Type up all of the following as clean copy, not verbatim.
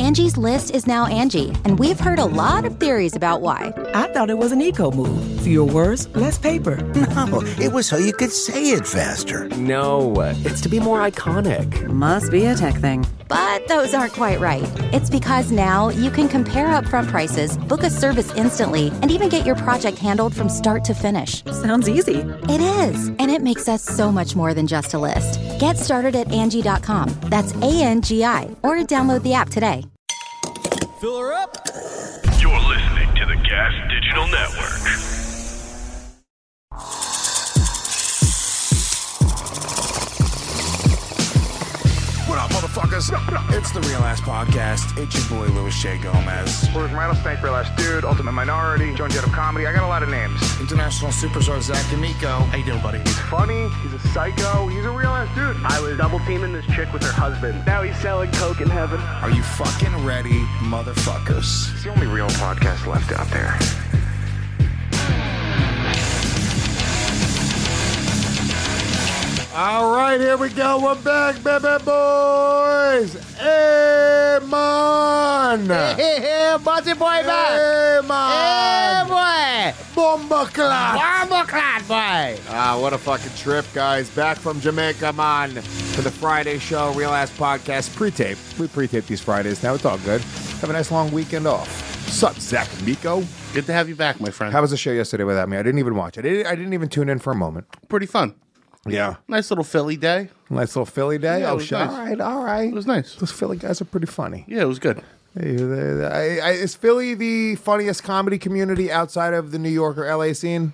Angie's List is now Angie, and we've heard a lot of theories about why. I thought it was an eco move. Fewer words, less paper. No, it was so you could say it faster. No, it's to be more iconic. Must be a tech thing. But those aren't quite right. It's because now you can compare upfront prices, book a service instantly, and even get your project handled from start to finish. Sounds easy. It is, and it makes us so much more than just a list. Get started at Angie.com. That's ANGI, or download the app today. Fill her up. You're listening to the Gas Digital Network. What up, motherfuckers? It's the Real Ass Podcast. It's your boy, Louis J. Gomez. Where's Rattlesnake, Real Ass Dude, Ultimate Minority, Joan Jett of Comedy. I got a lot of names. International superstar Zach D'Amico. How you doing, buddy? He's funny. He's a psycho. He's a real ass dude. I was double teaming this chick with her husband. Now he's selling coke in heaven. Are you fucking ready, motherfuckers? It's the only real podcast left out there. All right, here we go. We're back, baby boys. Hey, man. Hey, Bossy boy back. Hey, man. Hey, boy. Bombaclat. Bombaclat, boy. What a fucking trip, guys. Back from Jamaica, man, for the Friday show, Real Ass Podcast pre-tape. We pre-tape these Fridays now. It's all good. Have a nice long weekend off. Sup, Zach D'Amico? Good to have you back, my friend. How was the show yesterday without me? I didn't even watch it. I didn't even tune in for a moment. Pretty fun. Yeah. Nice little Philly day. Nice little Philly day. Yeah, Oh, it was shit. nice. All right. It was nice. Those Philly guys are pretty funny. Yeah, it was good. Is Philly the funniest comedy community outside of the New York or LA scene?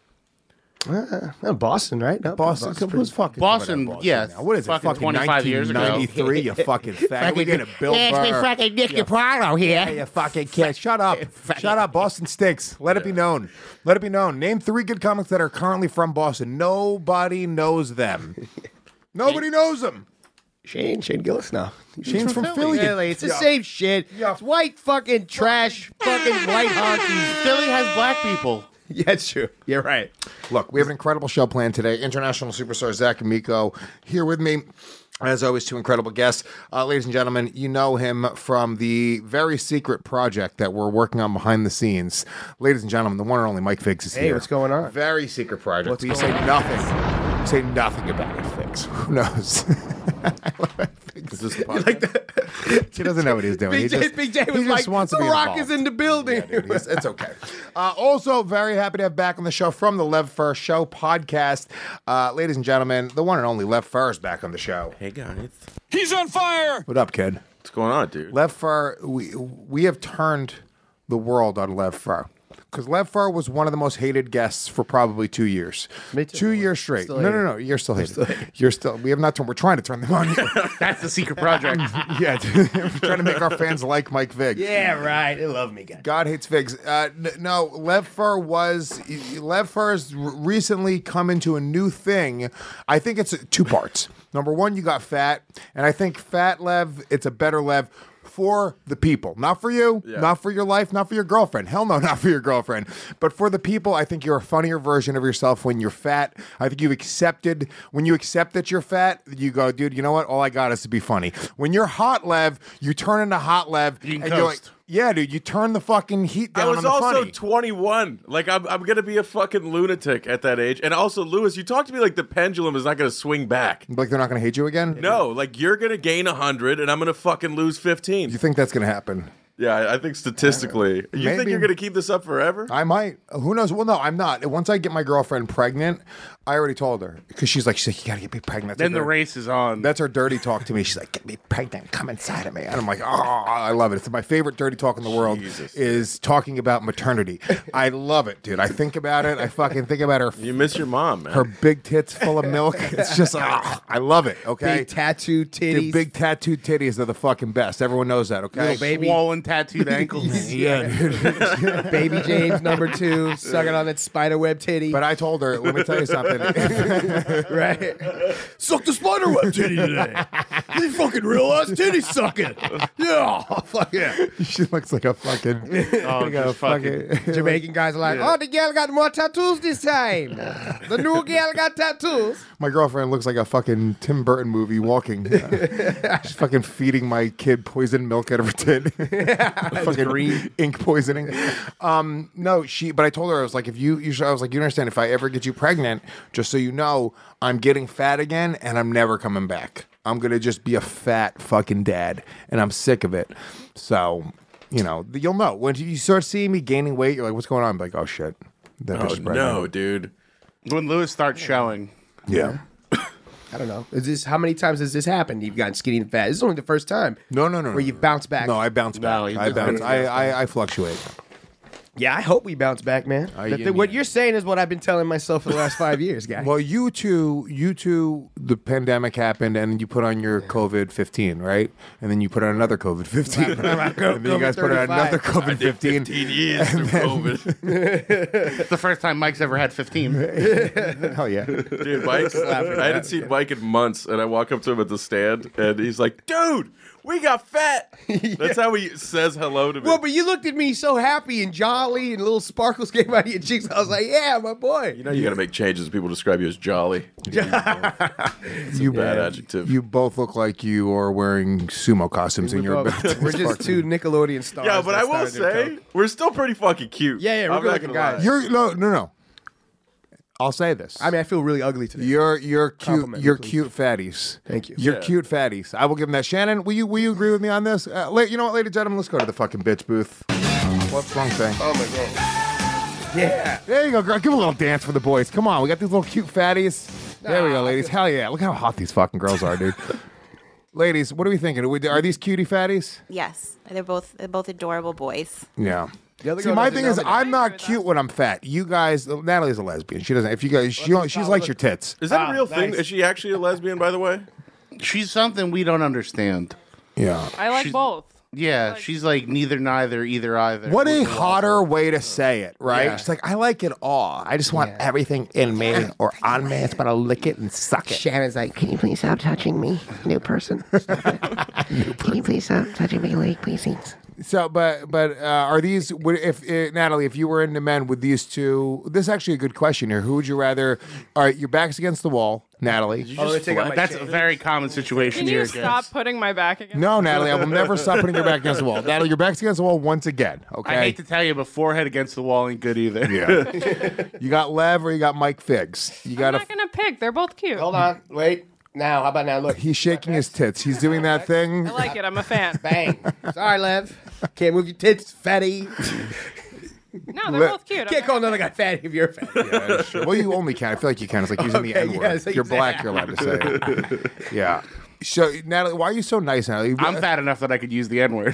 Boston, right? No, Boston. Who's fucking Boston, yeah. now? What is it? Fucking Fucking 25 years ago. 1993, you fucking faggot. We get a Bill Burr. fucking Nick DiPaolo here. Yeah, you fucking kid. Shut up. Shut up. Boston stinks. Let it be known. Let it be known. Name 3 good comics that are currently from Boston. Nobody knows them. Nobody knows them. Shane Gillis now. Shane's from Philly. Yeah, like, it's the same shit. Yeah. It's white fucking trash, fucking white honkies. Philly has black people. Yeah, it's true. You're right. Look, we have an incredible show planned today. International superstar Zach D'Amico here with me. As always, 2 incredible guests. Ladies and gentlemen, you know him from the very secret project that we're working on behind the scenes. Ladies and gentlemen, the one and only Mike Figs is here. Hey, what's going on? Very secret project. What's But you going say nothing. Say nothing about it, Figs. Who knows? I love it. Figs. Is this the podcast? He doesn't know what he's doing. Big J was like, wants to The be Rock involved. is in the building. Yeah, dude, it's okay. Also, very happy to have back on the show from the Lev Fur Show podcast. Ladies and gentlemen, the one and only Lev Fur is back on the show. Hey, guys. He's on fire! What up, kid? What's going on, dude? Lev Fur, we have turned the world on Lev Fur. Because Lev Fur was one of the most hated guests for probably 2 years. Me too. 2 years straight. Still No. You're still hated. You're still. We have not turned. We're trying to turn them on. That's the secret project. Yeah, dude, we're trying to make our fans like Mike Vig. Yeah, right. They love me, guys. God hates figs. No, Lev Fur's recently come into a new thing. I think it's 2 parts. Number 1, you got Fat, and I think Fat Lev, it's a better Lev for the people. Not for you, not for your life, not for your girlfriend. Hell no, not for your girlfriend. But for the people, I think you're a funnier version of yourself when you're fat. I think when you accept that you're fat, you go, dude, you know what? All I got is to be funny. When you're hot Lev, you turn into hot Lev. You can and you're like, coast. yeah, dude, you turn the fucking heat down I was on the also funny. 21. Like, I'm going to be a fucking lunatic at that age. And also, Lewis, you talk to me like the pendulum is not going to swing back. Like they're not going to hate you again? No, like you're going to gain 100 and I'm going to fucking lose 15. You think that's going to happen? Yeah, I think statistically. You think Maybe. you're going to keep this up forever? I might. Who knows? Well, no, I'm not. Once I get my girlfriend pregnant, I already told her. Because she's like, you got to get me pregnant. Then the race is on. That's her dirty talk to me. She's like, get me pregnant. Come inside of me. And I'm like, oh, I love it. It's my favorite dirty talk in the world is talking about maternity. I love it, dude. I think about it. I fucking think about her. You miss your mom, man. Her big tits full of milk. It's just, I love it, okay? Big tattoo titties. Dude, big tattooed titties are the fucking best. Everyone knows that, okay? Little baby. Swollen tattooed ankles. Yeah, dude. Baby James #2 sucking on that spiderweb titty. But I told her, let me tell you something. Right. Suck the spiderweb titty today. You fucking realize titty sucking. Yeah. Fuck yeah. She looks like a fucking. Oh, just fucking. Jamaican guys are like, oh, the girl got more tattoos this time. The new girl got tattoos. My girlfriend looks like a fucking Tim Burton movie walking. She's fucking feeding my kid poison milk out of her tit. Fucking green ink poisoning. No, but I told her, I was like, I was like, you understand, if I ever get you pregnant, just so you know, I'm getting fat again and I'm never coming back. I'm going to just be a fat fucking dad and I'm sick of it. So, you'll know. When you start seeing me gaining weight, you're like, what's going on? I'm like, oh shit. Oh, no, dude. When Lewis starts showing. Yeah. I don't know. How many times has this happened? You've gotten skinny and fat. This is only the first time. No. Where you've bounced back. No, I bounce back. I fluctuate. Yeah, I hope we bounce back, man. What you're saying is what I've been telling myself for the last 5 years, guy. Well, you two, the pandemic happened, and you put on your COVID-15, right? And then you put on another COVID-15. And then you guys put on another COVID-15. 15 years through COVID. It's the first time Mike's ever had 15. Hell yeah. Dude, I hadn't seen Mike in months, and I walk up to him at the stand, and he's like, dude, we got fat. That's how he says hello to me. Well, but you looked at me so happy and jolly, and little sparkles came out of your cheeks. I was like, yeah, my boy. You got to make changes. People describe you as jolly. It's a bad adjective. You both look like you are wearing sumo costumes in your bed. We're just two Nickelodeon stars. Yeah, but I will say, we're still pretty fucking cute. Yeah, we're good-looking guys. No. I'll say this. I mean, I feel really ugly today. You're cute. You're cute fatties. Thank you. You're cute fatties. I will give them that. Shannon, will you agree with me on this? You know what, ladies and gentlemen, let's go to the fucking bitch booth. What's wrong thing? Oh my god. Yeah. There you go, girl. Give a little dance for the boys. Come on, we got these little cute fatties. There we go, ladies. Hell yeah! Look how hot these fucking girls are, dude. Ladies, what are we thinking? Are these cutie fatties? Yes, they're both adorable boys. Yeah. See, my thing is, I'm not cute when I'm fat. You guys, Natalie's a lesbian. She doesn't. If you guys, she likes your tits. Is that a real thing? Is she actually a lesbian, by the way? She's something we don't understand. Yeah. I like both. Yeah, she's like neither, neither, either. What a hotter way to say it, right? Yeah. She's like, I like it all. I just want everything in me or on me. It's about to lick it and suck it. Shannon's like, can you please stop touching me, new person? Can you please stop touching me, leg, please? So, but are these? Natalie, if you were into men, would these two? This is actually a good question here. Who would you rather? All right, your back's against the wall, Natalie. That's a very common situation Can here. you stop putting my back against? No, Natalie, I will never stop putting your back against the wall. Natalie, your back's against the wall once again. Okay. I hate to tell you, but forehead against the wall ain't good either. Yeah. You got Lev or you got Mike Figs. I'm not gonna pick. They're both cute. Hold on, wait. Now, how about now? Look, he's shaking his tits. He's doing that thing. I like it. I'm a fan. Bang. Sorry, Lev. Can't move your tits, fatty. No, they're both cute. Can't call another guy fatty if you're fatty. Yeah, sure. Well, you only can. I feel like you can. It's like using the N-word. yes, If you're black, you're allowed to say it. Yeah. So, Natalie, why are you so nice, Natalie? I'm fat enough that I could use the N-word.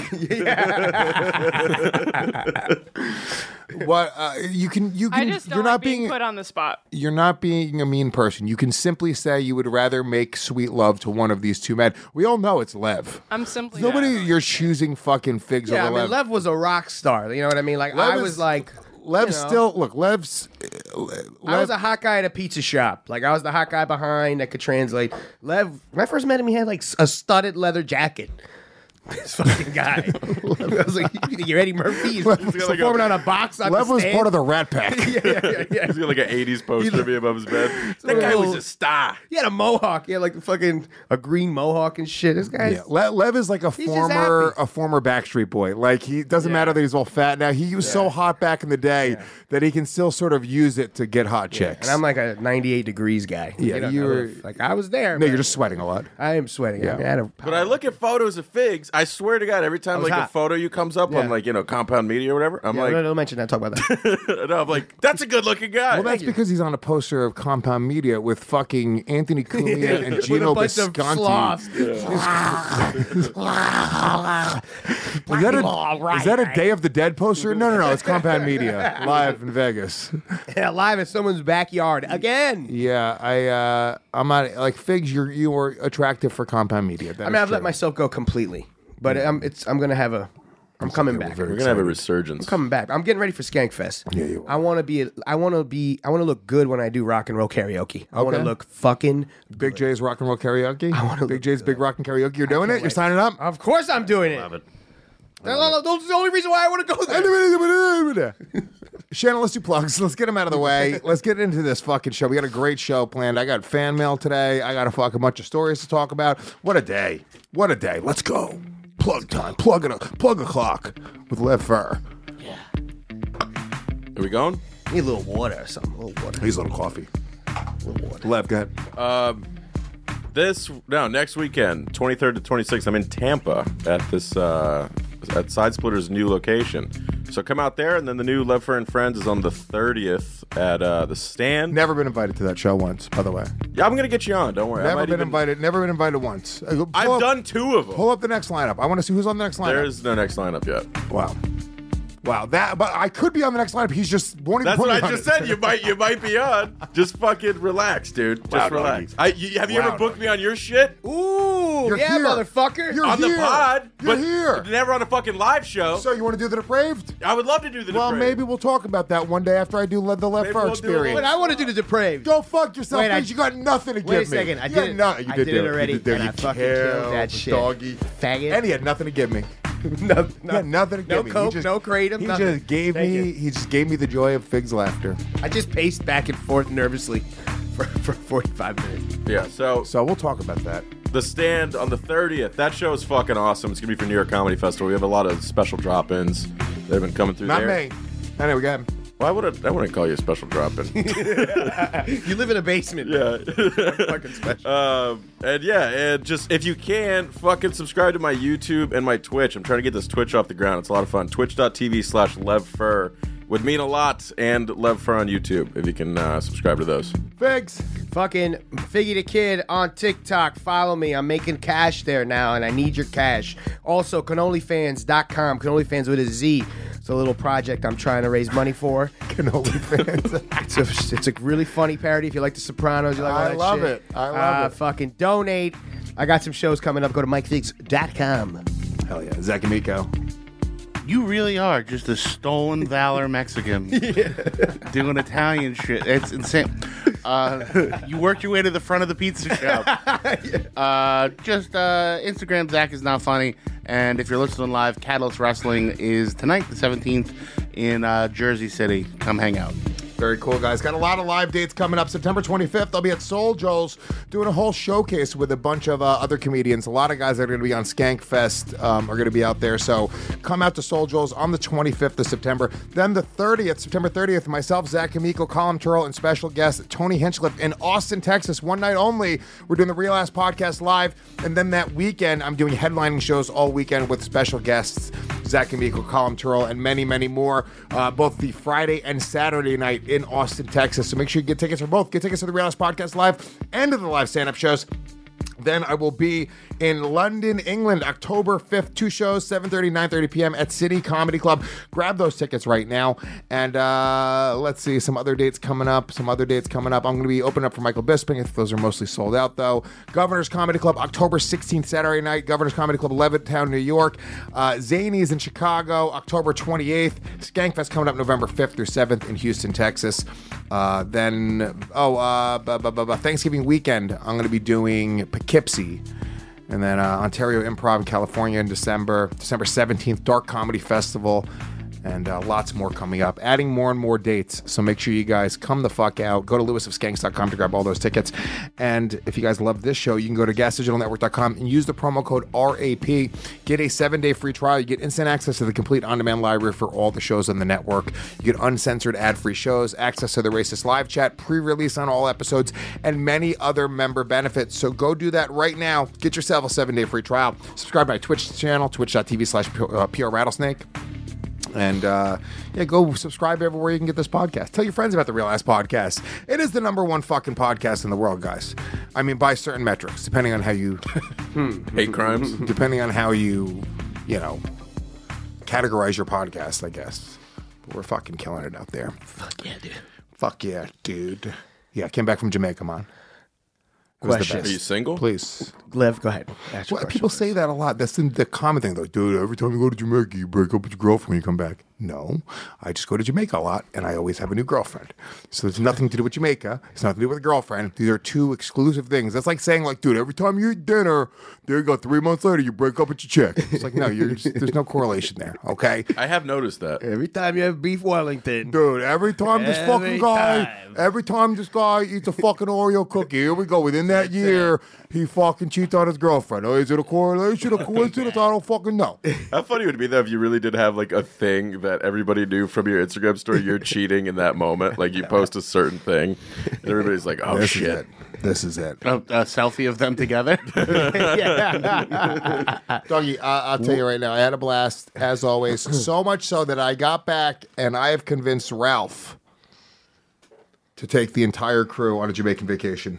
What you can I just don't you're like not being put on the spot. You're not being a mean person. You can simply say you would rather make sweet love to one of these two men. We all know it's Lev. I'm simply Nobody. You're choosing fucking Figs Yeah, over I mean, Lev. Lev was a rock star. You know what I mean? Like Lev I was like. Lev's still look. Lev's. I was a hot guy at a pizza shop. Like I was the hot guy behind that could translate. Lev, when I first met him, he had like a studded leather jacket. This fucking guy. I was like, you think you're Eddie Murphy? He's performing on a box on Lev the was stand. part of the Rat Pack. yeah. He's got like an 80s poster of me above his bed. That guy was a star. He had a mohawk. He had like a green mohawk and shit. This guy. Yeah. Lev is like a former Backstreet Boy. Like he doesn't matter that he's all fat now. He was so hot back in the day that he can still sort of use it to get hot chicks. And I'm like a 98 degrees guy. Yeah, you were like I was there. No, you're just sweating a lot. I am sweating. Yeah. I mean, But I look at photos of Figs. I swear to God, every time like hot. a photo you comes up on like Compound Media or whatever, I'm like, don't mention that. Talk about that. no, I'm like, that's a good looking guy. Well, that's because he's on a poster of Compound Media with fucking Anthony Cumia and With a Gino bunch of Bisconti. sloths. Is that a Day of the Dead poster? No. It's Compound Media live in Vegas. Yeah, live in someone's backyard again. Yeah, I'm not like Figs. You were attractive for Compound Media. I've let myself go completely, but I'm gonna have a I'm coming back. We're gonna have a resurgence. I'm coming back. I'm getting ready for Skankfest. Yeah, you are. I want to look good when I do rock and roll karaoke. I want to look fucking Big J's rock and roll karaoke. I want Big J's big rock and karaoke. You're doing it. You're signing up. Of course, I'm doing it. Love it. That's the only reason why I want to go there. Shannon, let's do plugs. Let's get them out of the way. Let's get into this fucking show. We got a great show planned. I got fan mail today. I got a fucking bunch of stories to talk about. What a day. What a day. Let's go. Plug time. Plug a clock with Lev Fur. Yeah. Are we going? Need a little water or something. A little water. He's a little coffee. A little water. Lev, go ahead. Next weekend, 23rd to 26th, I'm in Tampa at this at Side Splitter's new location. So come out there, and then the new Lev Fur and Friends is on the 30th at the Stand. Never been invited to that show once, by the way. Yeah, I'm gonna get you on. Don't worry. Never been invited once. I've done 2 of them. Pull up the next lineup. I want to see who's on the next lineup. There is no next lineup yet. Wow, but I could be on the next lineup. He's just won't even. That's put what me I on just it. said. You might be on. Just fucking relax, dude. Just Wow, relax. doggy. Have you ever booked me on your shit? Ooh, You're yeah, here. motherfucker. You're on here. the pod, You're but here. never on a fucking live show. So you want to do the Depraved? I would love to do the Well, Depraved. maybe we'll talk about that one day after I do the Lev Maybe Fur we'll do it experience. Wait, I want to do the Depraved. Go fuck yourself, Wait, bitch. You got nothing to give me. Wait a second. I You did got it. nothing. You I did did it do already, You did do and I fucking killed that shit. Doggy. Faggot. And he had nothing to give me. No, He had nothing to no give me. coke, He just, no kratom, He nothing. just gave Thank me. you. He just gave me the joy of Fig's laughter. I just paced back and forth nervously for 45 minutes. Yeah. So we'll talk about that. The Stand on the 30th. That show is fucking awesome. It's gonna be for New York Comedy Festival. We have a lot of special drop-ins that have been coming through Not there. me. Anyway, we got him. Well, I wouldn't call you a special drop-in. You live in a basement. Yeah. Fucking special. And just if you can, fucking subscribe to my YouTube and my Twitch. I'm trying to get this Twitch off the ground. It's a lot of fun. Twitch.tv/LevFur would mean a lot, and Lev Fur on YouTube if you can subscribe to those. Figs. Fucking Figgy the Kid on TikTok. Follow me. I'm making cash there now, and I need your cash. Also, canolifans.com. Canolifans with a Z. It's a little project I'm trying to raise money for. Cannoli fans. It's a really funny parody. If you like The Sopranos, you like all I that love shit. it. I love it. Fucking donate. I got some shows coming up. Go to MikeFigs.com. Hell yeah. Zach and Miko. You really are just a stolen valor Mexican doing Italian shit. It's insane. You worked your way to the front of the pizza shop. Instagram Zach is not funny. And if you're listening live, Catalyst Wrestling is tonight, the 17th, in Jersey City. Come hang out. Very cool, guys. Got a lot of live dates coming up. September 25th, I'll be at Soul Joel's doing a whole showcase with a bunch of other comedians. A lot of guys that are going to be on Skankfest are going to be out there. So come out to Soul Joel's on the 25th of September. Then the 30th, September 30th, myself, Zach Amico, Colin Turrell, and special guest Tony Hinchcliffe in Austin, Texas. One night only. We're doing the Real Ass Podcast live. And then that weekend, I'm doing headlining shows all weekend with special guests Zach Amico, Colin Turrell, and many, many more. Both the Friday and Saturday night in Austin, Texas. So make sure you get tickets for both. Get tickets to the Real Ass Podcast Live and to the live stand-up shows. Then I will be in London, England, October 5th. 2 shows, 7:30, 9:30 p.m. at City Comedy Club. Grab those tickets right now. And let's see, some other dates coming up. I'm going to be opening up for Michael Bisping. If those are mostly sold out, though. Governor's Comedy Club, October 16th, Saturday night. Governor's Comedy Club, Levittown, New York. Zanies in Chicago, October 28th. Skankfest coming up November 5th through 7th in Houston, Texas. Thanksgiving weekend, I'm going to be doing Poughkeepsie. And then Ontario Improv in California in December 17th, Dark Comedy Festival. And lots more coming up. Adding more and more dates. So make sure you guys come the fuck out. Go to lewisofskanks.com to grab all those tickets. And if you guys love this show, you can go to gasdigitalnetwork.com and use the promo code RAP. Get a 7-day free trial. You get instant access to the complete on-demand library for all the shows on the network. You get uncensored ad-free shows, access to the Racist Live Chat, pre-release on all episodes, and many other member benefits. So go do that right now. Get yourself a 7-day free trial. Subscribe to my Twitch channel, twitch.tv/PRRattlesnake. And go subscribe everywhere you can get this podcast. Tell your friends about the Real Ass Podcast. It is the #1 fucking podcast in the world, guys. I mean, by certain metrics, depending on how you hate crimes, depending on how you categorize your podcast, I guess. But we're fucking killing it out there. Fuck yeah, dude. Fuck yeah, dude. Yeah, I came back from Jamaica, man. Question. Are you single? Please. Lev, go ahead. Ask your Well, question. people say that a lot. That's the common thing. Like, dude, every time you go to Jamaica, you break up with your girlfriend when you come back. No, I just go to Jamaica a lot, and I always have a new girlfriend. So there's nothing to do with Jamaica. It's nothing to do with a girlfriend. These are two exclusive things. That's like saying, like, dude, every time you eat dinner, there you go, 3 months later, you break up with your chick. It's like, no, there's no correlation there, okay? I have noticed that. Every time you have beef Wellington. Dude, every time this guy eats a fucking Oreo cookie, here we go. Within that year, he fucking cheats on his girlfriend. Oh, is it a correlation, a coincidence? I don't fucking know. How funny would it be though if you really did have like a thing that everybody knew from your Instagram story you're cheating in that moment? Like you post a certain thing, and everybody's like, "Oh shit, this is it." A selfie of them together. Doggy, I'll tell you right now, I had a blast as always. So much so that I got back and I have convinced Ralph to take the entire crew on a Jamaican vacation.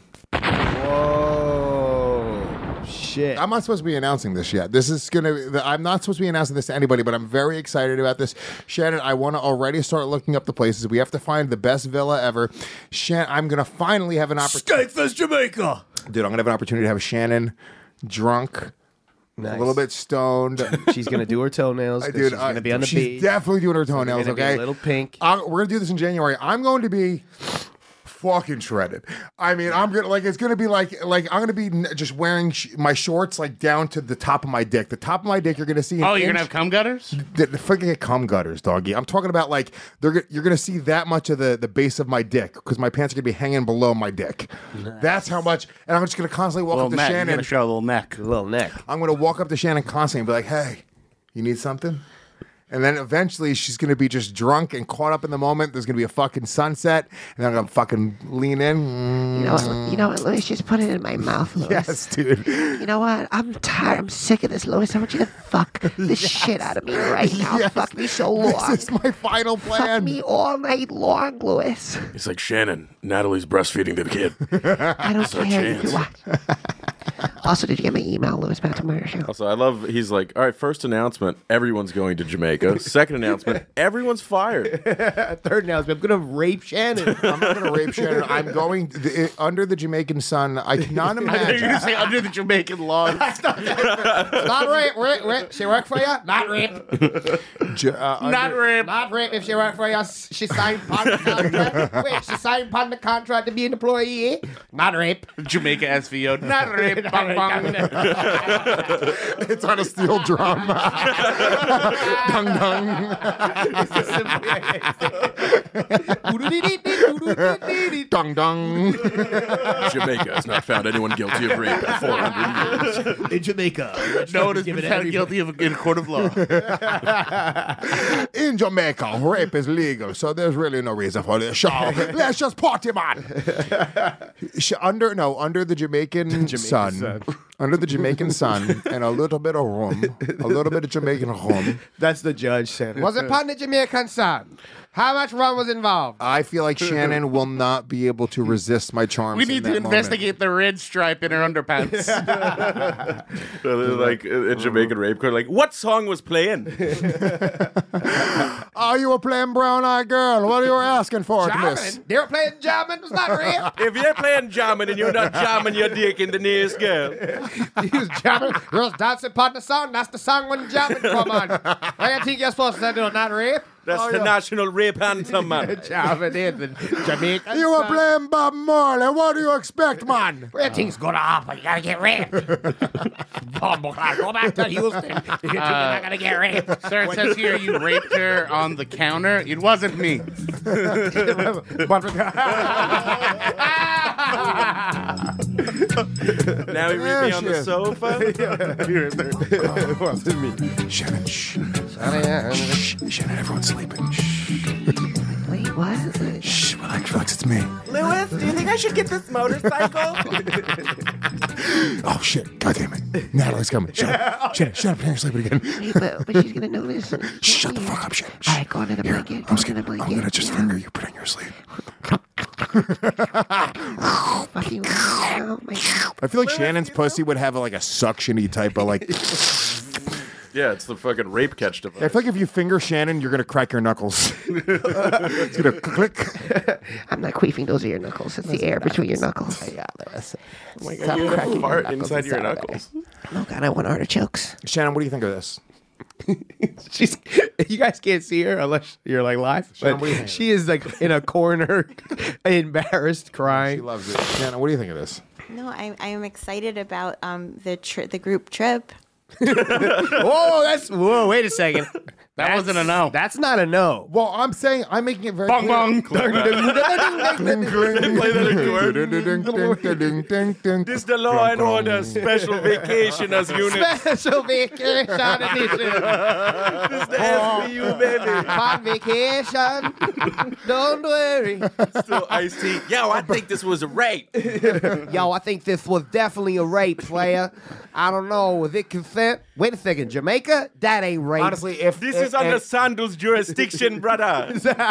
Whoa, shit! I'm not supposed to be announcing this yet. I'm not supposed to be announcing this to anybody, but I'm very excited about this. Shannon, I want to already start looking up the places. We have to find the best villa ever. Shannon, I'm gonna finally have an opportunity. Skatefest Jamaica, dude. I'm gonna have an opportunity to have Shannon drunk. Nice. A little bit stoned. She's gonna do her toenails. She's gonna be on the beach. She's definitely doing her toenails. Gonna be okay, a little pink. We're gonna do this in January. I'm going to be fucking shredded. I mean, I'm gonna it's gonna be like I'm gonna be just wearing my shorts like down to the top of my dick. The top of my dick, you're gonna see. You're gonna have cum gutters? Forget cum gutters, doggy. I'm talking about like you're gonna see that much of the base of my dick because my pants are gonna be hanging below my dick. Nice. That's how much. And I'm just gonna constantly walk up to Shannon. You're gonna show a little neck. I'm gonna walk up to Shannon constantly and be like, "Hey, you need something?" And then eventually she's going to be just drunk and caught up in the moment. There's going to be a fucking sunset. And then I'm going to fucking lean in. You know what, Louis? Just put it in my mouth, Louis. Yes, dude. You know what? I'm tired. I'm sick of this, Louis. I want you to fuck the shit out of me right now. Yes. Fuck me so long. This is my final plan. Fuck me all night long, Louis. He's like, Shannon, Natalie's breastfeeding the kid. I don't care. Also, did you get my email, Louis, about tomorrow's show? Also, I love, he's like, all right, first announcement, everyone's going to Jamaica. Second announcement, everyone's fired. Third announcement, I'm going to rape Shannon. I'm not going to rape Shannon. I'm going under the Jamaican sun. I cannot imagine. You're going to say under the Jamaican laws. Not rape. She work for you? Not rape. Not rape. Not rape. If she work for you, she signed upon the contract. Wait, she signed upon the contract to be an employee? Not rape. Jamaica SVO. Not rape. It's on a steel drum. Dung dung. Dung dung. Jamaica has not found anyone guilty of rape in 400 years. In Jamaica, no one has been found guilty of in a court of law. In Jamaica, rape is legal, so there's really no reason for this show. Let's just party, man. Under the Jamaican sun. Under the Jamaican sun and a little bit of rum, a little bit of Jamaican rum. That's the judge said. Was it upon the Jamaican sun? How much rum was involved? I feel like Shannon will not be able to resist my charms. We need to investigate the red stripe in her underpants. So they're like in Jamaican rape court, like, what song was playing? Oh, you were playing Brown Eyed Girl. What are you asking for, miss? They were playing jamming. It's not rape. If you're playing jamming and you're not jamming your dick in the knees, girl. You was jamming. You was dancing upon the song. That's the song when jamming come on. I think you're supposed to do not rape. That's the national rape anthem, man. Jamming in the Jamaican. You were playing Bob Marley. What do you expect, man? Where things go to happen, you gotta get raped. Go back to Houston. You're not gonna get raped. Sir, it says here you raped her on the counter. It wasn't me. Now he raped me on the sofa. It wasn't me. Shannon, shh. Shannon, everyone's sleeping. Shh. Wait, what? Shh, relax, it's me. Louis, do you think I should get this motorcycle? Oh, shit. God damn it. Natalie's coming. Shut up. Shut up. You're sleeping again. Wait, but she's going to notice. Shut the fuck up, Shannon. All right, go under the blanket. I'm going to just finger you, pretend you're asleep. Fucking oh my God. I feel like Shannon's pussy would have like a suction-y type of like... Yeah, it's the fucking rape catch device. I feel like if you finger Shannon, you're gonna crack your knuckles. It's gonna click. I'm not queefing. Those are your knuckles. It's the air between your knuckles. Oh my God, you have a fart inside your knuckles. Oh God, I want artichokes. Shannon, what do you think of this? You guys can't see her unless you're like live. Shannon, But what do you think? she is like in a corner, embarrassed, crying. She loves it. Shannon, what do you think of this? No, I am excited about the group trip. Whoa, wait a second. That wasn't a no. That's not a no. Well, I'm saying I'm making it very Bong clear. bong. Play that in This the Law and Order Special Vacationers Unit. Special vacation edition. This the SVU, baby. On vacation. Don't worry. Still Ice-T. Yo, I think this was a rape. Yo, I think this was definitely a rape, player. I don't know. Was it consent? Wait a second. Jamaica? That ain't rape. Honestly, if This is under Sandals' jurisdiction, brother.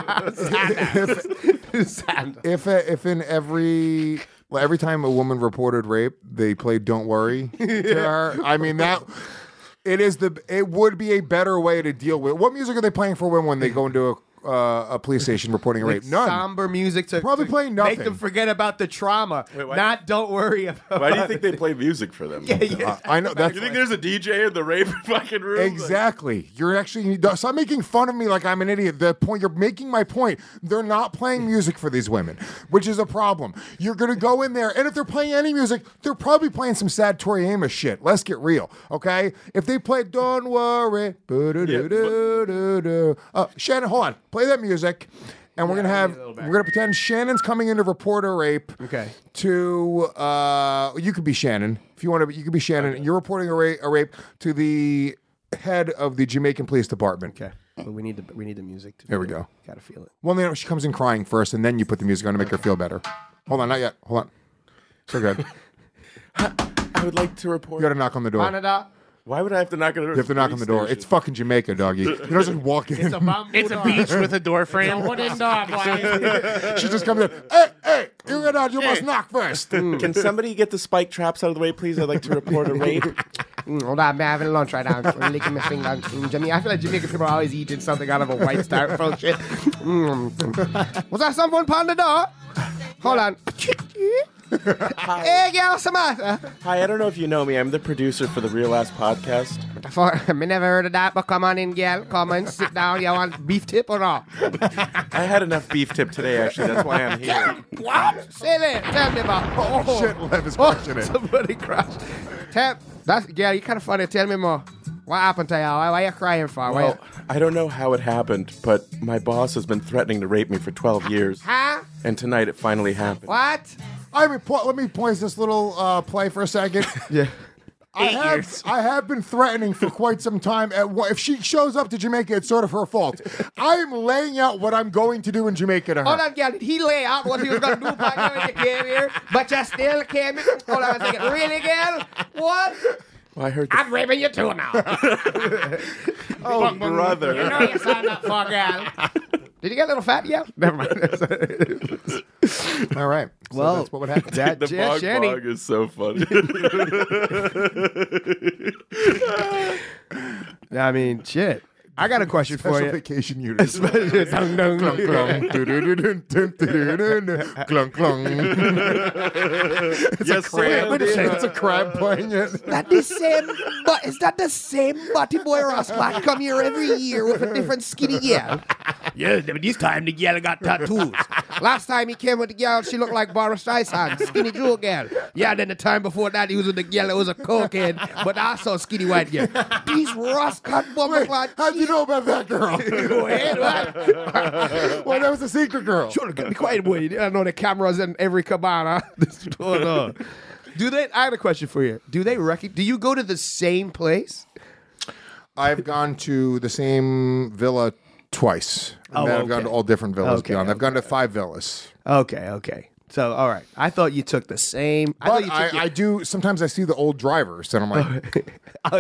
if in every time a woman reported rape, they played "Don't Worry" to her. I mean that. It would be a better way to deal with. What music are they playing for women when they go into a police station reporting a rape? None. Somber music to Probably playing make nothing. them forget about the trauma. Wait, why- Not don't worry about. Why do you think they play music for them? I know that's You think there's a DJ in the rape fucking room? exactly. You're actually stop making fun of me like I'm an idiot. The point you're making my point. They're not playing music for these women, which is a problem. You're gonna go in there, and if they're playing any music, they're probably playing some sad Tori Amos shit. Let's get real, okay? If they play "Don't Worry," Shannon, hold on, play that music. And we're gonna pretend Shannon's coming in to report a rape. Okay. To you could be Shannon if you want to. You could be Shannon. Okay. You're reporting a rape to the head of the Jamaican Police Department. Okay. But we need the music. Here we go. Gotta feel it. Well, you know, she comes in crying first, and then you put the music on to make her feel better. Hold on, not yet. Hold on. So good. I would like to report. You got to knock on the door. Canada. Why would I have to knock on the door? You have to knock on the door. It's fucking Jamaica, doggy. You don't just walk in. It's a beach with a door frame. She just comes in. Hey, you must knock first. Can somebody get the spike traps out of the way, please? I'd like to report a rape. Hold on, I'm having lunch right now. I'm licking my finger. I feel like Jamaican people are always eating something out of a white styrofoam shit. Was that someone on the door? Hold on. Hey, girl, what's the matter? Hi, I don't know if you know me. I'm the producer for the Real Ass Podcast. I never heard of that, but come on in, girl. Come and sit down. You want beef tip or not? I had enough beef tip today, actually. That's why I'm here. What? Say it. Tell me about. Oh, shit, Lev is crushing it. Somebody crashed. Girl, you kind of funny. Tell me more. What happened to you? Why are you crying for? Well, I don't know how it happened, but my boss has been threatening to rape me for 12 years. Huh? And tonight it finally happened. What? Let me pause this little play for a second. Yeah. I have been threatening for quite some time. If she shows up to Jamaica, it's sort of her fault. I am laying out what I'm going to do in Jamaica to her. Hold on, girl. Did he lay out what he was going to do back when you came here? But you still came here? Hold on a second. Really, girl? What? Well, I heard I'm raping you too now. Oh, brother. You know you signed up for, girl. Did you get a little fat yet? Never mind. All right. So Well, that's what would happen. The bog is so funny. I mean, shit. I got a question for Special you. vacation unit. Special- Clunk, clunk. Clunk, clunk. Yes, a crab. sir. It's a crab playing it. That the same, but is that the same Butty Boy Rosclot come here every year with a different skinny girl? Yeah, but this time the girl got tattoos. Last time he came with the girl, she looked like Barbara Streisand, skinny Jew girl. Yeah, then the time before that, he was with the girl that was a cokehead, but also skinny white girl. These Rosclot bummers like. How'd you know about that girl? Go ahead, what? Well, that was a secret girl. Sure, be quiet, boy. I know the cameras in every cabana. This is going on. I had a question for you. Do you go to the same place? I've gone to the same villa twice. And then I've gone to all different villas beyond. I've gone to 5 villas. Okay. So, all right. I thought you took the same. I do. Sometimes I see the old drivers, and I'm like, oh yeah,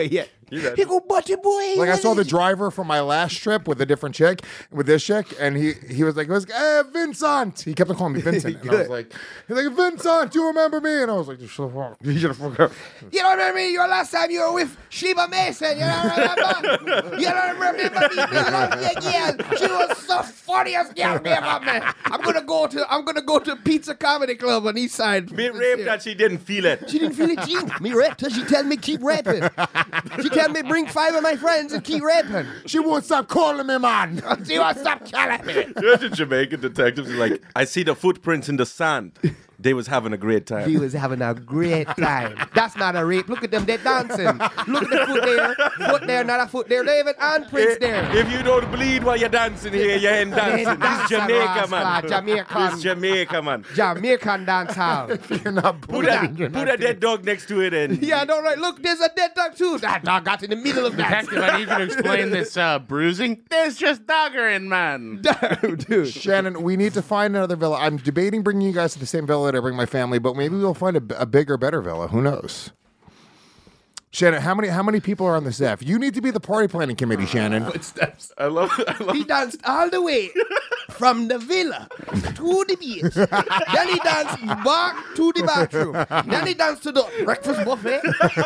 He go, buddy boy. Like I saw the driver from my last trip with a different chick, with this chick, and he was like, hey, Vincent. He kept on calling me Vincent. And I was like, he's like, Vincent, do you remember me? And I was like, you should have fuck up. You don't remember me? Your last time you were with Sheba Mason. You don't remember? You don't remember me? She was the funniest girl ever, man. I'm gonna go to Pizza Comedy Club on East Side. Me raped that she didn't feel it. She didn't feel it. Me raped her. She tell me keep raping. She tell me bring 5 of my friends and keep raping. She won't stop calling me, man. She won't stop calling me. Imagine Jamaican detectives are like, I see the footprints in the sand. They was having a great time. He was having a great time. That's not a rape. Look at them, they're dancing. Look at the foot there. Foot there, not a foot there. David and Prince there. If you don't bleed while you're dancing here, you ain't dancing. This is Jamaica, man. Jamaican. This is Jamaica, man. Jamaican dance hall. You're not put a dead dog next to it and... Yeah, don't right. Look, there's a dead dog too. That dog got in the middle of that. Detective, I need you to explain this bruising. There's just doggering, man. Dude. Shannon, we need to find another villa. I'm debating bringing you guys to the same villa that I bring my family, but maybe we'll find a bigger, better villa. Who knows? Shannon, how many people are on the staff? You need to be the party planning committee, Shannon. Footsteps. I love He danced all the way from the villa to the beach. Then he danced back to the bathroom. Then he danced to the breakfast buffet.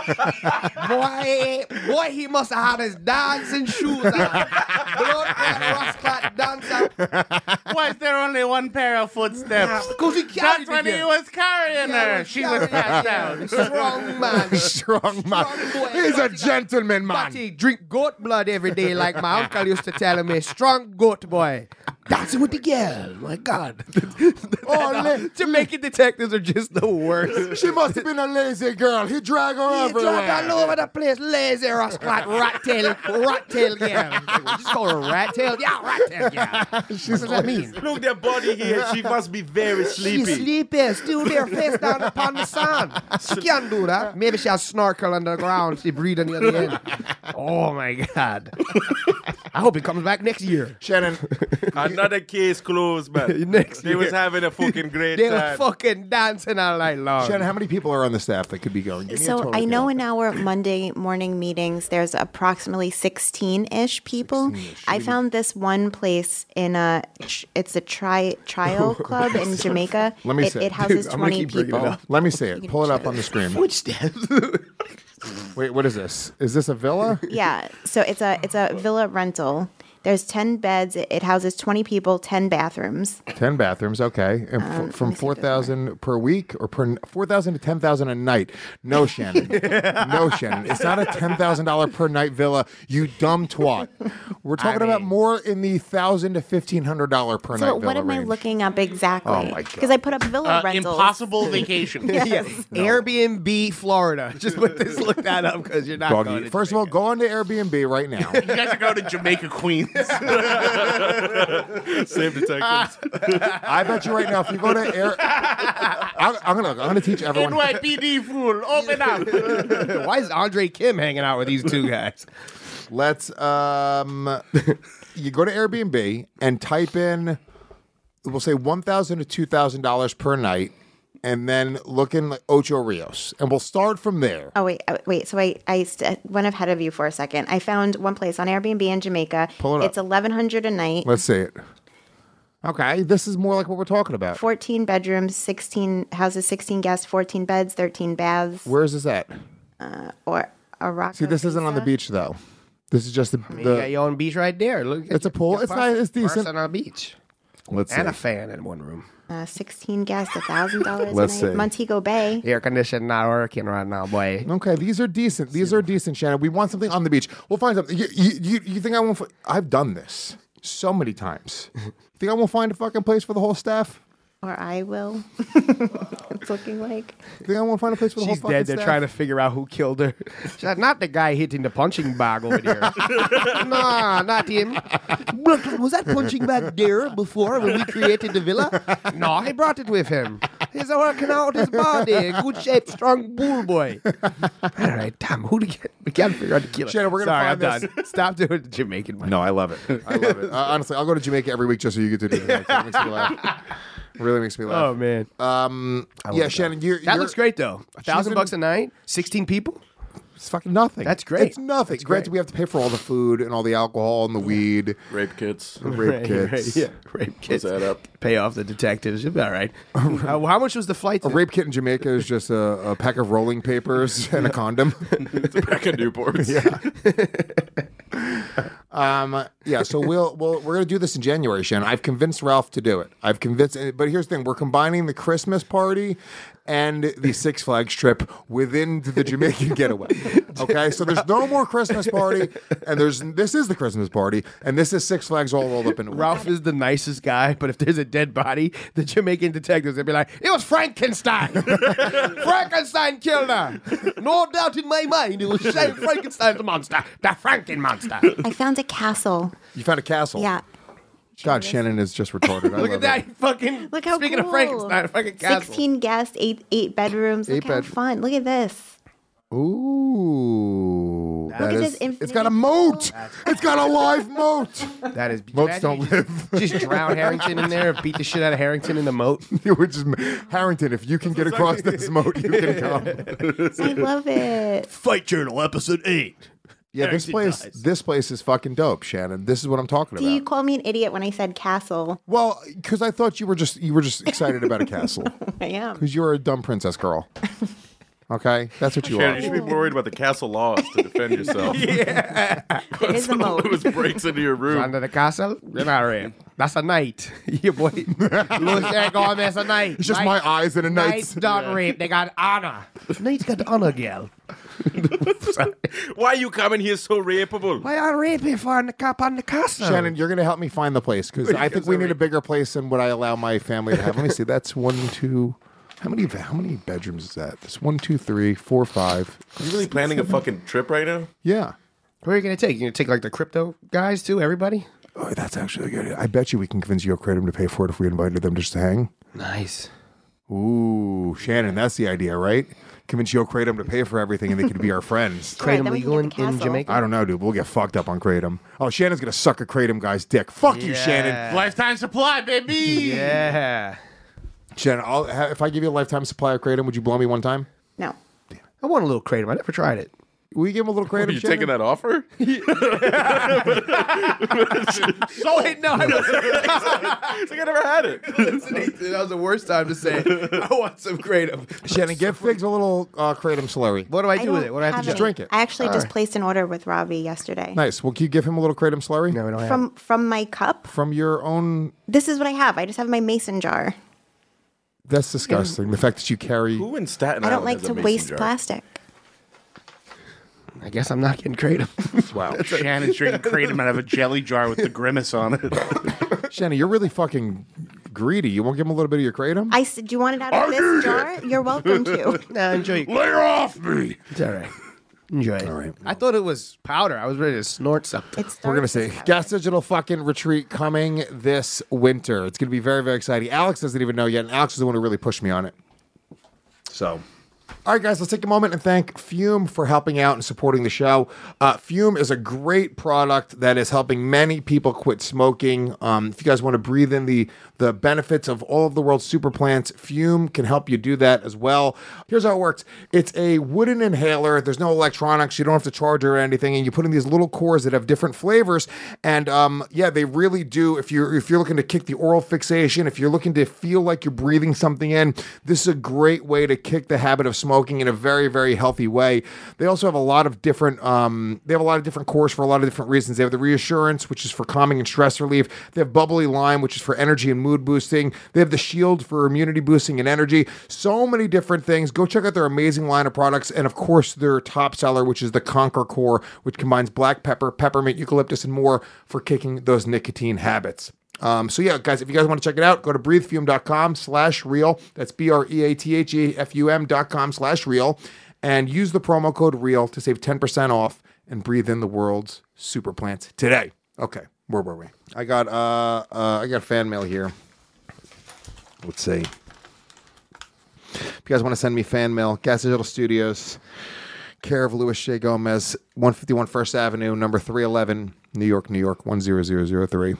Boy, he must have had his dancing shoes on. Blood dancer. Why is there only one pair of footsteps? Because he carried That's when he was carrying her. She was passed out. Strong man. Strong man. He's a gentleman, man. But he drink goat blood every day, like my uncle used to tell me. Strong goat boy. Dancing with the girl. My God. Jamaican detectives are just the worst. She must have been a lazy girl. He drag her everywhere. Drag all over the place. Lazy rascal, rat tail girl. Just call her rat tail. Yeah, rat tail girl. What does that mean? Look at their body here. She must be very sleepy. She's sleepy. Still there, face down upon the sand. She can't do that. Maybe she has snorkel under the ground. She breathe on the other end. Oh, my God. I hope he comes back next year. Shannon. Another case closed, man. They was having a fucking great They time. were fucking dancing all night long. Shannon, how many people are on the staff that could be going? Give me a So total I know count. in our Monday morning meetings, there's approximately 16-ish people. I found this one place in it's a trial club in Jamaica. Let me see. It houses Dude, I'm gonna 20 keep bringing it people. up. Let me see it. Pull it up on the screen. Footsteps. Wait, what is this? Is this a villa? Yeah, so it's a villa rental. There's 10 beds. It houses 20 people, 10 bathrooms. 10 bathrooms, okay. And from 4,000 per week or 4,000 to 10,000 a night. No, Shannon. No, Shannon. It's not a $10,000 per night villa, you dumb twat. We're talking about more in the $1,000 to $1,500 per night So villa what am I range. looking up exactly? Oh, my God. Because I put up villa rentals. Impossible vacation. Yes. Airbnb, Florida. Just look that up because you're not Doggy. going to First of all, go on to Airbnb right now. You guys are going to Jamaica, Queens. Same detectives. I bet you right now, if you go to I'm gonna teach everyone. NYPD fool, open up. Why is Andre Kim hanging out with these two guys? Let's you go to Airbnb and type in, we'll say $1,000 to $2,000 per night, and then look in like Ocho Rios, and we'll start from there. Oh, wait. So I went ahead of you for a second. I found one place on Airbnb in Jamaica. Pull it up. It's $1,100 a night. Let's see it. Okay, this is more like what we're talking about. 14 bedrooms, 16 houses, 16 guests, 14 beds, 13 baths. Where is this at? Or a rock. See, this isn't on the beach though. This is just You got your own beach right there. Look, It's a pool. It's nice. It's decent. Person on a beach. Let's And see. a fan in one room. 16 guests, $1,000 Let's a night. see. Montego Bay. Air conditioning not working right now, boy. Okay, these are decent. These are decent, Shannon. We want something on the beach. We'll find something. You think I won't? I've done this so many times. Think I won't find a fucking place for the whole staff? Or I will. It's looking like. Think I won't find a place for the She's whole fucking dead. They're staff? trying to figure out who killed her. She's like, not the guy hitting the punching bag over there. Nah, not him. Was that punching bag there before when we created the villa? No, he brought it with him. He's working out his body. Good shape, strong bull boy. All right, damn, who to get? We can't figure out the killer. Shannon, we're gonna Sorry, find I'm this. done. Stop doing the Jamaican one. No, I love it. I love it. Honestly, I'll go to Jamaica every week just so you get to do that. It makes me laugh. Really makes me laugh. Oh man. Yeah, Shannon, That looks great though. $1,000 a night, 16 people. It's fucking nothing. That's great. It's nothing. That's Granted, great. we have to pay for all the food and all the alcohol and the weed. Rape kits. Rape kits. Yeah, rape kits. What's that up? Pay off the detectives. You'll be all right. How much was the flight? A rape kit in Jamaica is just a pack of rolling papers and a condom. It's a pack of Newports. Yeah. So we're gonna do this in January, Shannon. I've convinced Ralph to do it. But here's the thing: we're combining the Christmas party and the Six Flags trip within the Jamaican getaway. Okay, so there's no more Christmas party, and this is the Christmas party, and this is Six Flags all rolled up into one. Ralph is the nicest guy, but if there's a dead body, the Jamaican detectives, they'd be like, it was Frankenstein. Frankenstein killed her. No doubt in my mind, it was Frankenstein the monster, the Franken monster. I found a castle. You found a castle. Yeah. God, Shannon is just retarded. I Look love at that it. fucking. Look how Speaking cool. of Frankenstein, a fucking castle. 16 guests, eight bedrooms. Look how fun. Look at this. Ooh, Look at this infinite it's got a moat. It's got a live moat. That is. Moats don't live. Just drown Harrington in there, beat the shit out of Harrington in the moat. Harrington, if you can get across this moat, you can come. I love it. Fight Journal, episode 8. Yeah, this place is fucking dope, Shannon. This is what I'm talking Do about. you call me an idiot when I said castle? Well, because I thought you were just excited about a castle. I am. Because you're a dumb princess girl. Okay, that's what you Shannon, are. you should be worried about the castle laws to defend yourself. Yeah. It is a moat. Lewis breaks into your room. Under the castle? You're not right. That's a knight. Yeah, boy. Louis J. Gomez, a knight. It's just my eyes and a knight's. Knights don't rape. They got honor. Knights got honor, girl. Why you coming here so rapeable? Why are raping for on the castle? Shannon, you're going to help me find the place because I think we need a bigger place than what I allow my family to have. Let me see. That's 1, 2. How many bedrooms is that? That's 1, 2, 3, 4, 5. Are you really planning a fucking trip right now? Yeah. Where are you going to take? You going to take like the crypto guys too? Everybody? Oh, that's actually good. I bet you we can convince Kratom to pay for it if we invited them just to hang. Nice. Ooh, Shannon, that's the idea, right? Convince Kratom to pay for everything and they could be our friends. Kratom legal in Jamaica? I don't know, dude. We'll get fucked up on Kratom. Oh, Shannon's going to suck a Kratom guy's dick. Fuck you, Shannon. Lifetime supply, baby. Yeah. Shannon, if I give you a lifetime supply of Kratom, would you blow me one time? No. I want a little Kratom. I never tried it. Will you give him a little Kratom? Are you taking that offer? So wait, no, I wasn't. It's like I never had it. That was the worst time to say it. I want some Kratom. Shannon, give Figs a little Kratom slurry. What do I do with it? What do I have to Just do? drink it. I actually just placed an order with Robbie yesterday. Nice. Well, can you give him a little Kratom slurry? No, we don't have it. From my cup. From your own... This is what I have. I just have my mason jar. That's disgusting. The fact that you carry... Who in Staten I don't Island like has a to mason waste jar? plastic. I guess I'm not getting Kratom. Wow. Shannon's drinking Kratom out of a jelly jar with the grimace on it. Shannon, you're really fucking greedy. You won't give him a little bit of your Kratom? I said, do you want it out of this jar? You're welcome to. Nah, enjoy it. Lay off me. It's all right. Enjoy it. All right. I thought it was powder. I was ready to snort something. We're going to say Gas Digital fucking retreat coming this winter. It's going to be very, very exciting. Alex doesn't even know yet, and Alex is the one who really pushed me on it. So... All right, guys, let's take a moment and thank Fume for helping out and supporting the show. Fume is a great product that is helping many people quit smoking. If you guys want to breathe in the benefits of all of the world's super plants, Fume can help you do that as well. Here's how it works. It's a wooden inhaler. There's no electronics. You don't have to charge it or anything. And you put in these little cores that have different flavors. And yeah, they really do. If you're looking to kick the oral fixation, if you're looking to feel like you're breathing something in, this is a great way to kick the habit of smoking in a very, very healthy way. They also have a lot of different cores for a lot of different reasons. They have the Reassurance, which is for calming and stress relief. They have Bubbly Lime, which is for energy and mood boosting. They have the Shield for immunity boosting and energy. So many different things. Go check out their amazing line of products. And of course, their top seller, which is the Conquer Core, which combines black pepper, peppermint, eucalyptus, and more for kicking those nicotine habits. So yeah, guys, if you guys want to check it out, go to breathefume.com/real. That's BREATHEFUM.com/real. And use the promo code REAL to save 10% off and breathe in the world's super plants today. Okay, where were we? I got fan mail here. Let's see. If you guys want to send me fan mail, Gas Digital Studios, care of Louis J. Gomez, 151 First Avenue, number 311, New York, 10003.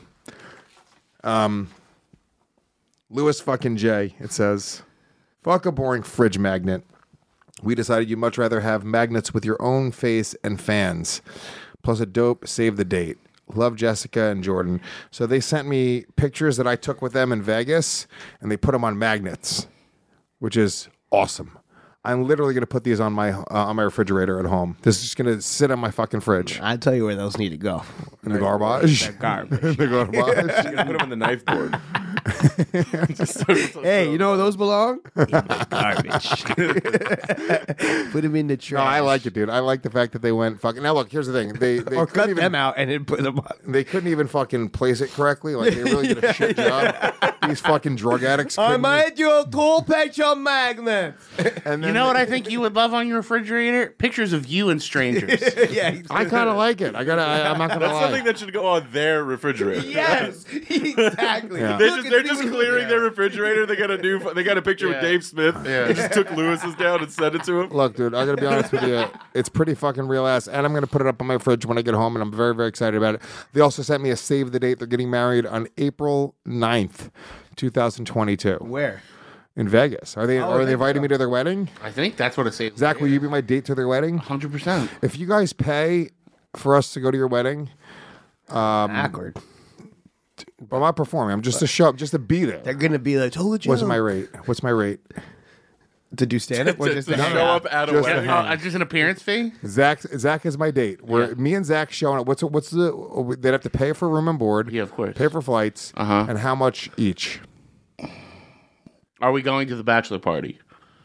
Louis fucking J, it says, fuck a boring fridge magnet. We decided you'd much rather have magnets with your own face and fans, plus a dope save the date. Love, Jessica and Jordan. So they sent me pictures that I took with them in Vegas, and they put them on magnets, which is awesome. I'm literally going to put these on my refrigerator at home. This is just going to sit on my fucking fridge. I'll tell you where those need to go. In the garbage? The garbage. The garbage. You're gonna put them in the knife board. Hey, you know where those belong? In the garbage. Put them in the trash. No, I like it, dude. I like the fact that they went fucking. Now, look, here's the thing. They or cut couldn't even, them out and then put them on. They couldn't even fucking place it correctly. Like, they really did a shit job. These fucking drug addicts. I couldn't- made you a cool picture magnet. And You know what I think you would love on your refrigerator? Pictures of you and strangers. Yeah, I kind of like it. I'm not gonna That's lie. something that should go on their refrigerator. Yes, exactly. Yeah. They're just clearing their refrigerator. They got a picture with Dave Smith. Yeah. They just took Lewis's down and sent it to him. Look, dude, I gotta be honest with you. It's pretty fucking real ass, and I'm gonna put it up on my fridge when I get home, and I'm very, very excited about it. They also sent me a save the date. They're getting married on April 9th, 2022. Where? In Vegas. Are they inviting me to their wedding? I think that's what it says. Zach, will you be my date to their wedding? 100%. If you guys pay for us to go to your wedding, Awkward. I'm not performing. I'm just to show up, just to be there. They're gonna be like, told you. What's my rate? What's my rate? To do stand up or just to to hang show out? up at a Just wedding. Just an appearance fee? Zach is my date. Where me and Zach showing up. What's the? They'd have to pay for room and board. Yeah, of course. Pay for flights. And how much each? Are we going to the bachelor party?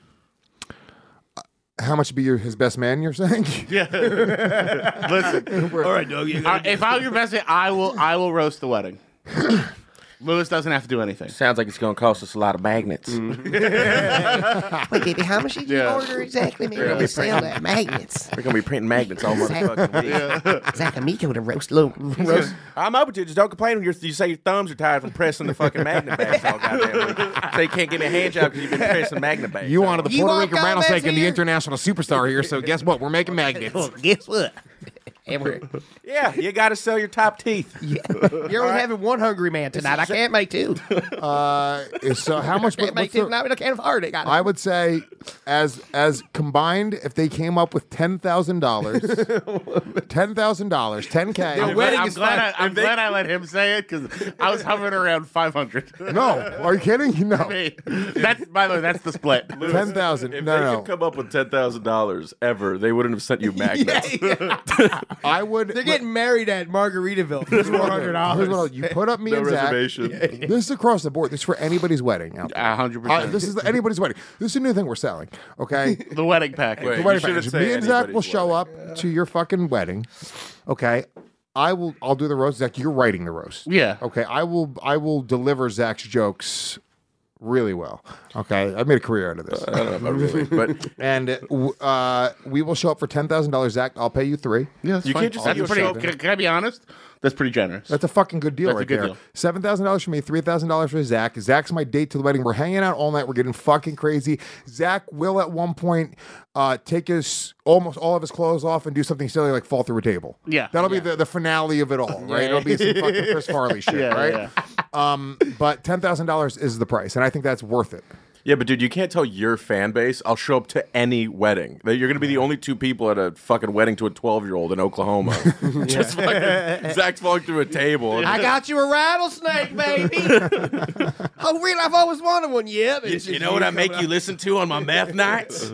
How much would be his best man? You're saying? Yeah. Listen. All right, dog. If I'm your best man, I will roast the wedding. Lewis doesn't have to do anything. Sounds like it's going to cost us a lot of magnets. Wait, baby, how much did you order exactly? Maybe we'll sell that magnets. We're going to be printing magnets all motherfucking week. Zach and Miko to roast roast. I'm open to it. Just don't complain when you say your thumbs are tired from pressing the fucking magnet bags all goddamn week. So you can't give me a hand job because you've been pressing magnet bags. You wanted the You Puerto want Rican rattlesnake comments and the here? international superstar here, so guess what? We're making magnets. Well, guess what? Yeah, you got to sell your top teeth. You're only having one hungry man tonight. I can't make two. So how much? Can't make what's two the- tonight. I can't afford it. I would say, as combined, if they came up with $10,000, $10K. I'm glad I let him say it because I was hovering around 500. No, are you kidding? No. That's, by the way, that's the split. 10,000. If No, they no. could come up with $10,000 ever, they wouldn't have sent you magnets. I would. They're getting married at Margaritaville for Here's $400. what you put up me No and Zach. reservation. This is across the board. This is for anybody's wedding. Out there. 100%. This is anybody's wedding. This is a new thing we're selling. Okay. The wedding package. Wait, The you wedding shouldn't package. say Me and Zach will anybody's show up to your fucking wedding. Okay. I'll do the roast. Zach, you're writing the roast. Yeah. Okay. I will deliver Zach's jokes really well. Okay. I made a career out of this. I don't know about really, but And we will show up for $10,000. Zach, I'll pay you $3,000. Yeah, that's You fine. can't just say That's you'll pretty. show up- Can I be honest? That's pretty generous. That's a fucking good deal That's a right good there. deal. $7,000 for me, $3,000 for Zach. Zach's my date to the wedding. We're hanging out all night. We're getting fucking crazy. Zach will at one point take almost all of his clothes off and do something silly like fall through a table. Yeah. That'll be the finale of it all, right? It'll be some fucking Chris Farley shit, right? But $10,000 is the price, and I think that's worth it. yeah, but dude, you can't tell your fan base I'll show up to any wedding. You're going to be the only two people at a fucking wedding to a 12-year-old in Oklahoma. Just fucking Zach's falling through a table. I got you a rattlesnake, baby. Oh, really? I've always wanted one. Yeah. but it's You just know what I make coming you listen to on my meth nights?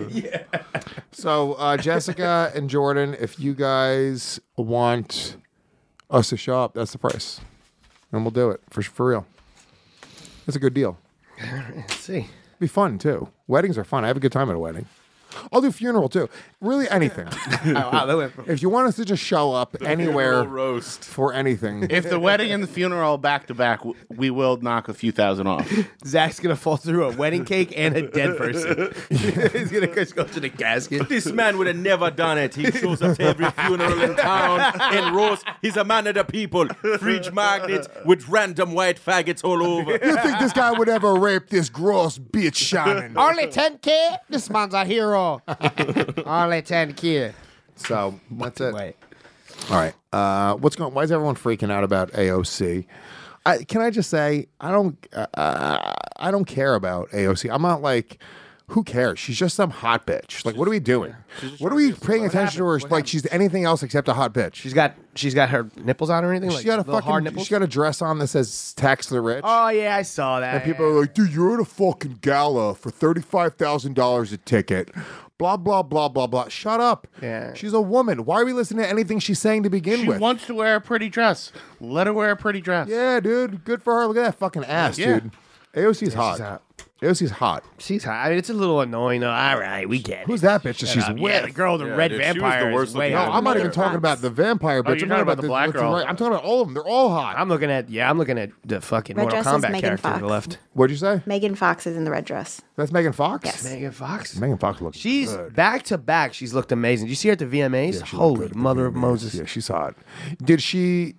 So, Jessica and Jordan, if you guys want us to show up, that's the price. And we'll do it for real. It's a good deal. Let's see. Be fun too. Weddings are fun. I have a good time at a wedding. I'll do funeral too. Really, anything. Wow, that went from If you want us to just show up anywhere roast. for anything, If the wedding and the funeral back to back, we will knock a few thousand off. Zach's gonna fall through a wedding cake and a dead person. He's gonna just go to the casket. This man would have never done it. He shows up to every funeral in town and roast. He's a man of the people. Fridge magnets with random white faggots all over. you think this guy would ever rape this gross bitch Shannon? Only 10K? This man's a hero. Only 10K. So that's it. Wait. All right. What's going? Why is everyone freaking out about AOC? Can I just say I don't care about AOC. I'm not like who cares? She's just some hot bitch. Like, what are we doing? What are we paying attention to her? Like, she's anything else except a hot bitch. She's got her nipples on or anything. She Like got a little hard fucking. nipples. She got a dress on that says "Tax the Rich." Oh yeah, I saw that. And people are like, dude, you're at a fucking gala for $35,000 a ticket. Blah, blah, blah, blah, blah. Shut up. Yeah. She's a woman. Why are we listening to anything she's saying to begin She with? wants to wear a pretty dress. Let her wear a pretty dress. Yeah, dude. Good for her. Look at that fucking ass, Yeah. dude. AOC's hot. she's hot. AOC's hot. She's hot. I mean, it's a little annoying though. All right, we get it. Who's that bitch that she's Up. with? Yeah, the girl, the Yeah, red dude, she was the vampire. worst is way looking No, out. one. I'm not Yeah. even talking about the vampire bitch. you're I'm talking talking about the black left and girl. right. I'm talking about all of them. They're all hot. I'm looking at the fucking Red Mortal dress is Kombat Megan character to the Fox. left. What'd you say? Megan Fox is in the red dress. That's Megan Fox? Yes. Megan Fox. Megan Fox looks She's good. back to back. She's looked amazing. Did you see her at the VMAs? Yeah, she looked Holy good at the mother of VMAs. Moses. Yeah, she's hot. Did she...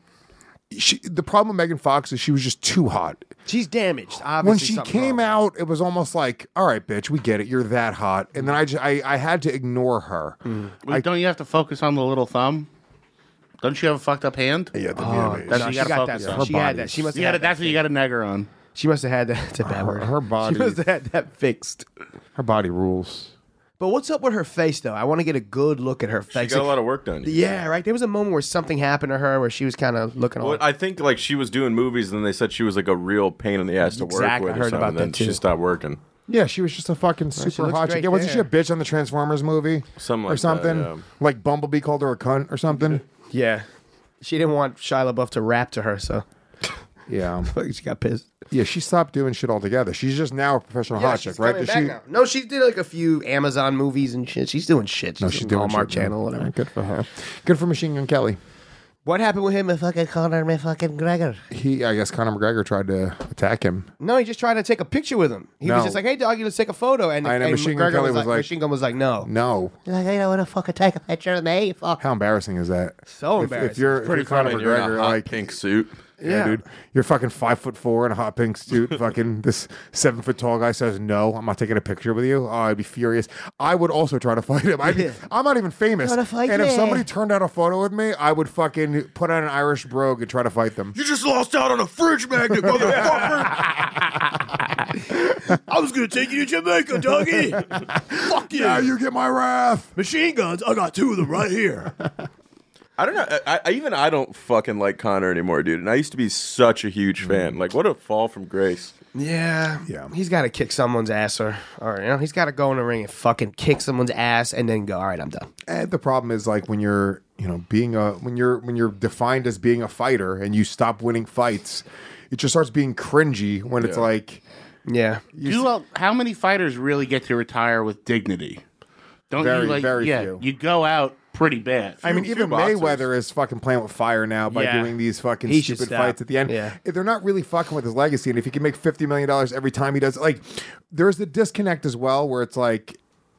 The problem with Megan Fox is she was just too hot. She's damaged. Obviously, When she something came wrong. out, it was almost like, all right, bitch, we get it. You're that hot. And then I had to ignore her. Wait, don't you have to focus on the little thumb? Don't you have a fucked up hand? Yeah, the That's No, what you she gotta got focus that. on. She had that. She must You have gotta, had that's what you got to neg her on. She must have had that. It's a bad word. Her body, She must have had that fixed. her body rules. But what's up with her face, though? I want to get a good look at her She face. got a lot of work done. Yeah, right. There was a moment where something happened to her where she was kind of looking. Well, all I think like she was doing movies, and then they said she was like a real pain in the ass to work Exactly, with. I Or heard something, about and then that, too. she stopped working. Yeah, she was just a fucking she super looks hot chick. great Yeah, wasn't she there. a bitch on the Transformers movie? Something or like something. that, yeah. Like Bumblebee called her a cunt or something. Yeah, she didn't want Shia LaBeouf to rap to her, so Yeah. she got pissed. Yeah, she stopped doing shit altogether. She's just now a professional hot chick, right? coming Does back she? now. No, she did like a few Amazon movies and shit. She's doing shit. No, she's doing doing Hallmark shit, man. Channel, whatever. Good for her. Good for Machine Gun Kelly. What happened with him and fucking Conor McGregor? I guess Conor McGregor tried to attack him. No, he just tried to take a picture with him. He No. was just like, "Hey, doggy, let's take a photo." And, I know, and Machine Gun McGregor Kelly was like- Machine Gun was like, "No." No. He's like, "I don't want to fucking take a picture of me." Fuck. How embarrassing is that? So If embarrassing. you're, It's if pretty you're Conor funny. You're in a McGregor, hot like pink suit. Yeah, Yeah. dude. You're fucking 5'4" in a hot pink suit. Fucking this 7 foot tall guy says no. I'm not taking a picture with you. Oh, I'd be furious. I would also try to fight him. I'm not even famous. Try to fight and if me. somebody turned out a photo with me, I would fucking put on an Irish brogue and try to fight them. You just lost out on a fridge magnet, motherfucker. I was gonna take you to Jamaica, doggy. Fuck you. Now you get my wrath. Machine guns. I got 2 of them right here. I don't know. I don't fucking like Connor anymore, dude. And I used to be such a huge fan. Like, what a fall from grace. Yeah, Yeah. He's got to kick someone's ass, or he's got to go in the ring and fucking kick someone's ass, and then go. All right, I'm done. And the problem is like when you're, when you're defined as being a fighter and you stop winning fights, it just starts being cringy when it's like, Yeah. How many fighters really get to retire with dignity? Don't Very, you like? very yeah, few. you go out pretty bad. I mean, even Mayweather is fucking playing with fire now by Yeah. doing these fucking He should stupid stop. fights at the end. Yeah. They're not really fucking with his legacy. And if he can make $50 million every time he does, like, there's the disconnect as well where it's like,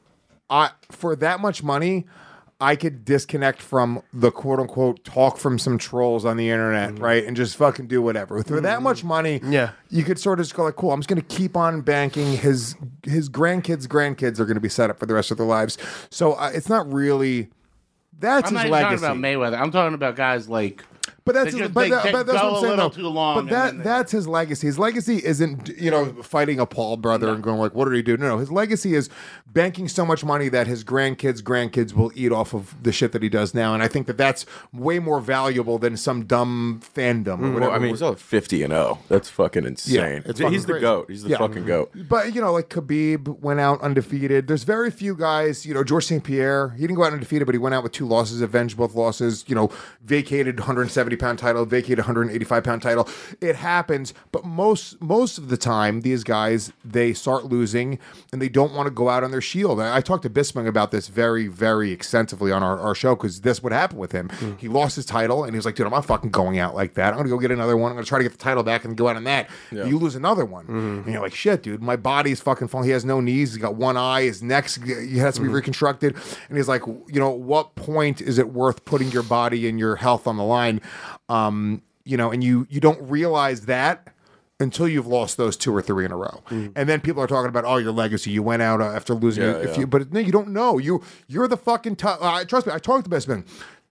for that much money, I could disconnect from the quote unquote talk from some trolls on the internet, right? And just fucking do whatever. For that much money, you could sort of just go like, cool, I'm just going to keep on banking. His grandkids are going to be set up for the rest of their lives. So it's not really, that's I'm his not even legacy. talking about Mayweather. I'm talking about guys like. But that's they his, just- but, they- that- they but that's go what I'm a saying. little though. too long. But that's his legacy. His legacy isn't fighting a Paul brother and going like, what did he do? No, his legacy is banking so much money that his grandkids will eat off of the shit that he does now. And I think that that's way more valuable than some dumb fandom. Or Well, whatever. I mean, he's all 50-0. That's fucking insane. it's fucking He's the crazy. GOAT. He's the Yeah. fucking GOAT. But, like Khabib went out undefeated. There's very few guys, George St. Pierre, he didn't go out undefeated, but he went out with 2 losses, avenged both losses, vacated 170-pound title, vacated 185-pound title. It happens, but most of the time, these guys, they start losing and they don't want to go out on their shield. I talked to Bisping about this very, very extensively on our show because this would happen with him. He lost his title and he was like, dude, I'm not fucking going out like that. I'm going to go get another one. I'm going to try to get the title back and go out on that. Yeah. You lose another one. And you're like, shit, dude, my body's fucking falling. He has no knees. He's got one eye. His neck's, he has to be reconstructed. And he's like, at what point is it worth putting your body and your health on the line? And you don't realize that until you've lost those 2 or 3 in a row. And then people are talking about, your legacy. You went out after losing. Yeah, yeah. But no, you don't know. You're the fucking trust me, I talked to Bisping.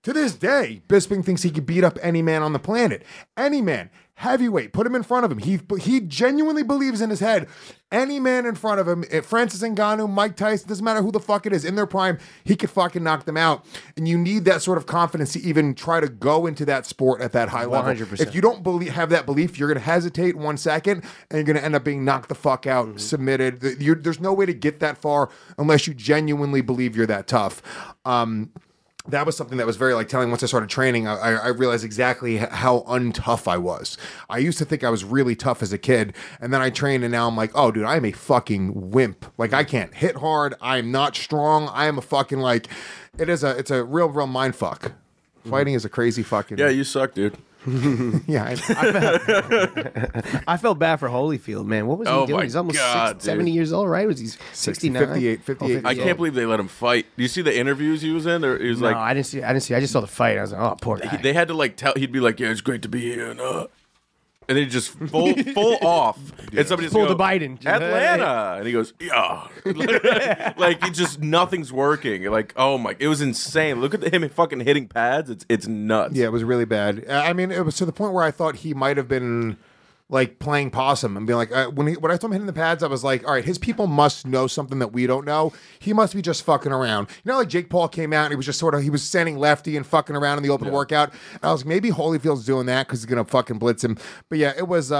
To this day, Bisping thinks he could beat up any man on the planet. Any man. Heavyweight. Put him in front of him. He genuinely believes in his head. Any man in front of him, Francis Ngannou, Mike Tyson, doesn't matter who the fuck it is, in their prime, he could fucking knock them out. And you need that sort of confidence to even try to go into that sport at that high level. 100%. If you don't have that belief, you're going to hesitate 1 second and you're going to end up being knocked the fuck out, submitted. There's no way to get that far unless you genuinely believe you're that tough. That was something that was very telling. Once I started training, I realized exactly how untough I was. I used to think I was really tough as a kid, and then I trained, and now I'm like, oh, dude, I am a fucking wimp. I can't hit hard. I am not strong. I am a fucking it's a real mind fuck. Fighting is a crazy fucking. Yeah, you suck, dude. Yeah, I felt bad for Holyfield, man. What was he doing? He's almost 70 years old, right? Was he 69? 58. I can't believe they let him fight. Do you see the interviews he was in? He was no, I didn't see. I just saw the fight. I was like, oh, poor guy. They had to tell. He'd be like, yeah, it's great to be here, and then just full off, and somebody just pull go, the Biden, Atlanta, and he goes, yeah, it just nothing's working. Oh my, it was insane. Look at him fucking hitting pads. It's nuts. Yeah, it was really bad. I mean, it was to the point where I thought he might have been playing possum and being when I saw him hitting the pads, I was like, all right, his people must know something that we don't know. He must be just fucking around. Jake Paul came out and he was just he was standing lefty and fucking around in the open workout. And I was like, maybe Holyfield's doing that because he's gonna fucking blitz him. But yeah, it was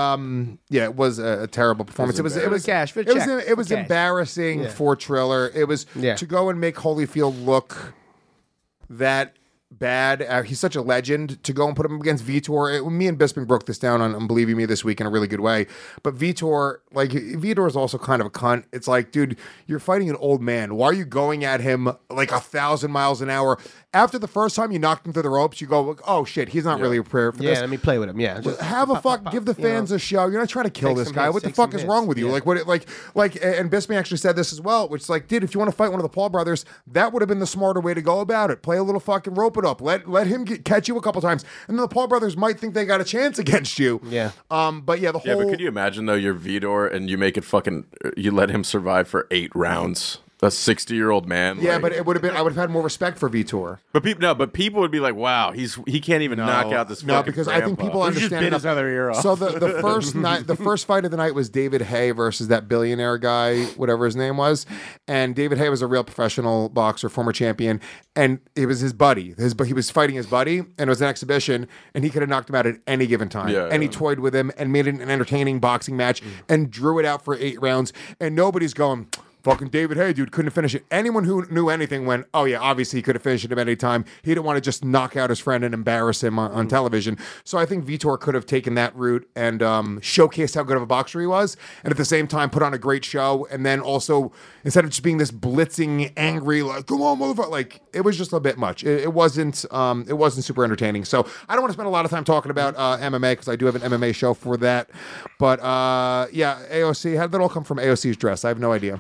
a terrible performance. It was embarrassing for Triller. It was to go and make Holyfield look that bad. He's such a legend. To go and put him against Vitor. Me and Bisping broke this down on Believing Me this week in a really good way. But Vitor is also kind of a cunt. It's dude, you're fighting an old man. Why are you going at him 1,000 miles an hour? After the first time you knocked him through the ropes, you go, oh shit, he's not really prepared for this. Yeah, let me play with him. Yeah, just have a fuck. Give the fans a show. You're not trying to kill this guy. What the fuck is wrong with you? And Bisping actually said this as well, which is dude, if you want to fight one of the Paul brothers, that would have been the smarter way to go about it. Play a little fucking rope it up. Let him catch you a couple times, and then the Paul brothers might think they got a chance against you. Yeah. But yeah, but could you imagine though? You're Vitor and you make it you let him survive for 8 rounds. A 60-year-old man. Yeah, but it would have been. I would have had more respect for Vitor. But people would be like, "Wow, he can't even knock out this." No, because grandpa. I think people understand. Just his other ear off. So the first fight of the night was David Haye versus that billionaire guy, whatever his name was, and David Haye was a real professional boxer, former champion, and it was his buddy. He was fighting his buddy, and it was an exhibition, and he could have knocked him out at any given time. He toyed with him and made it an entertaining boxing match and drew it out for 8 rounds, and nobody's going, fucking David Haye, dude, couldn't finish it. Anyone who knew anything went, oh yeah, obviously he could have finished it at any time. He didn't want to just knock out his friend and embarrass him on television. So I think Vitor could have taken that route and showcased how good of a boxer he was, and at the same time put on a great show. And then also, instead of just being this blitzing, angry, come on, motherfucker, it was just a bit much. It wasn't super entertaining. So I don't want to spend a lot of time talking about MMA because I do have an MMA show for that. But yeah, AOC, how did that all come from AOC's dress? I have no idea.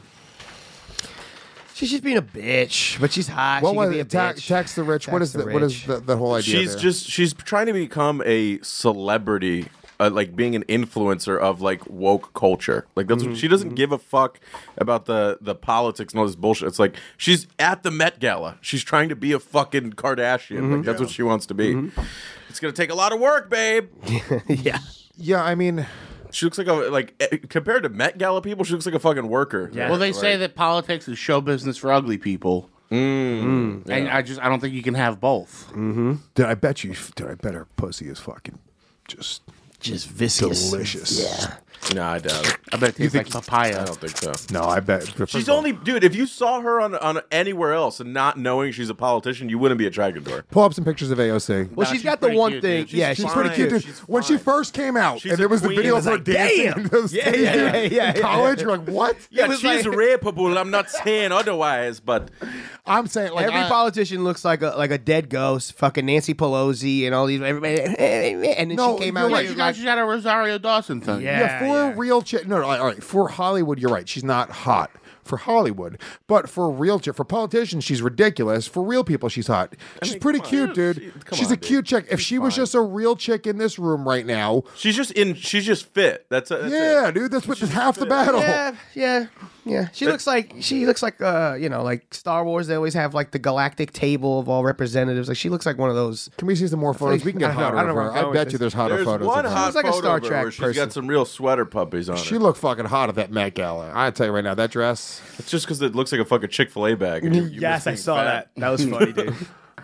She's just being a bitch, but she's hot. What she was can be a bitch. Tax the rich? What is the whole idea? She's trying to become a celebrity, being an influencer of woke culture. That's what, she doesn't give a fuck about the politics and all this bullshit. It's she's at the Met Gala. She's trying to be a fucking Kardashian. That's what she wants to be. It's gonna take a lot of work, babe. Yeah. Yeah, I mean. She looks compared to Met Gala people, she looks like a fucking worker. Yeah. Well, they say that politics is show business for ugly people. And I don't think you can have both. Dude, I bet her pussy is fucking just viscous. Delicious. Yeah. No, I doubt it. I bet it tastes like papaya. I don't think so. No, I bet. She's dude, if you saw her on anywhere else and not knowing she's a politician, you wouldn't be attracted to her. Pull up some pictures of AOC. Well, she's got the one thing. Yeah, she's pretty cute, dude. When she first came out, and there was the video of her dancing in college, you're like, what? Yeah, she's rapable. I'm not saying otherwise, but I'm saying every politician looks like a dead ghost. Fucking Nancy Pelosi and all these. Everybody, and then she came out. She's got a Rosario Dawson thing. Yeah, for a real chick. No, all right. For Hollywood, you're right. She's not hot for Hollywood, but for real chick, for politicians, she's ridiculous. For real people, she's hot. She's pretty cute, dude. She's a cute chick. If she was just a real chick in this room right now, she's just fit. That's dude. That's half the battle. Yeah. Yeah, she looks like like Star Wars. They always have like the galactic table of all representatives. Like she looks like one of those. Can we see some more photos? We can get hotter of her. I bet you there's hotter photos. One of her. hot like a photo Star of her Trek where she's person. got some real sweater puppies on her. She looked fucking hot at that Met Gala. I tell you right now, that dress. It's just because it looks like a fucking Chick-fil-A bag. And you Yes, I must be saw fat. that. That was funny, dude.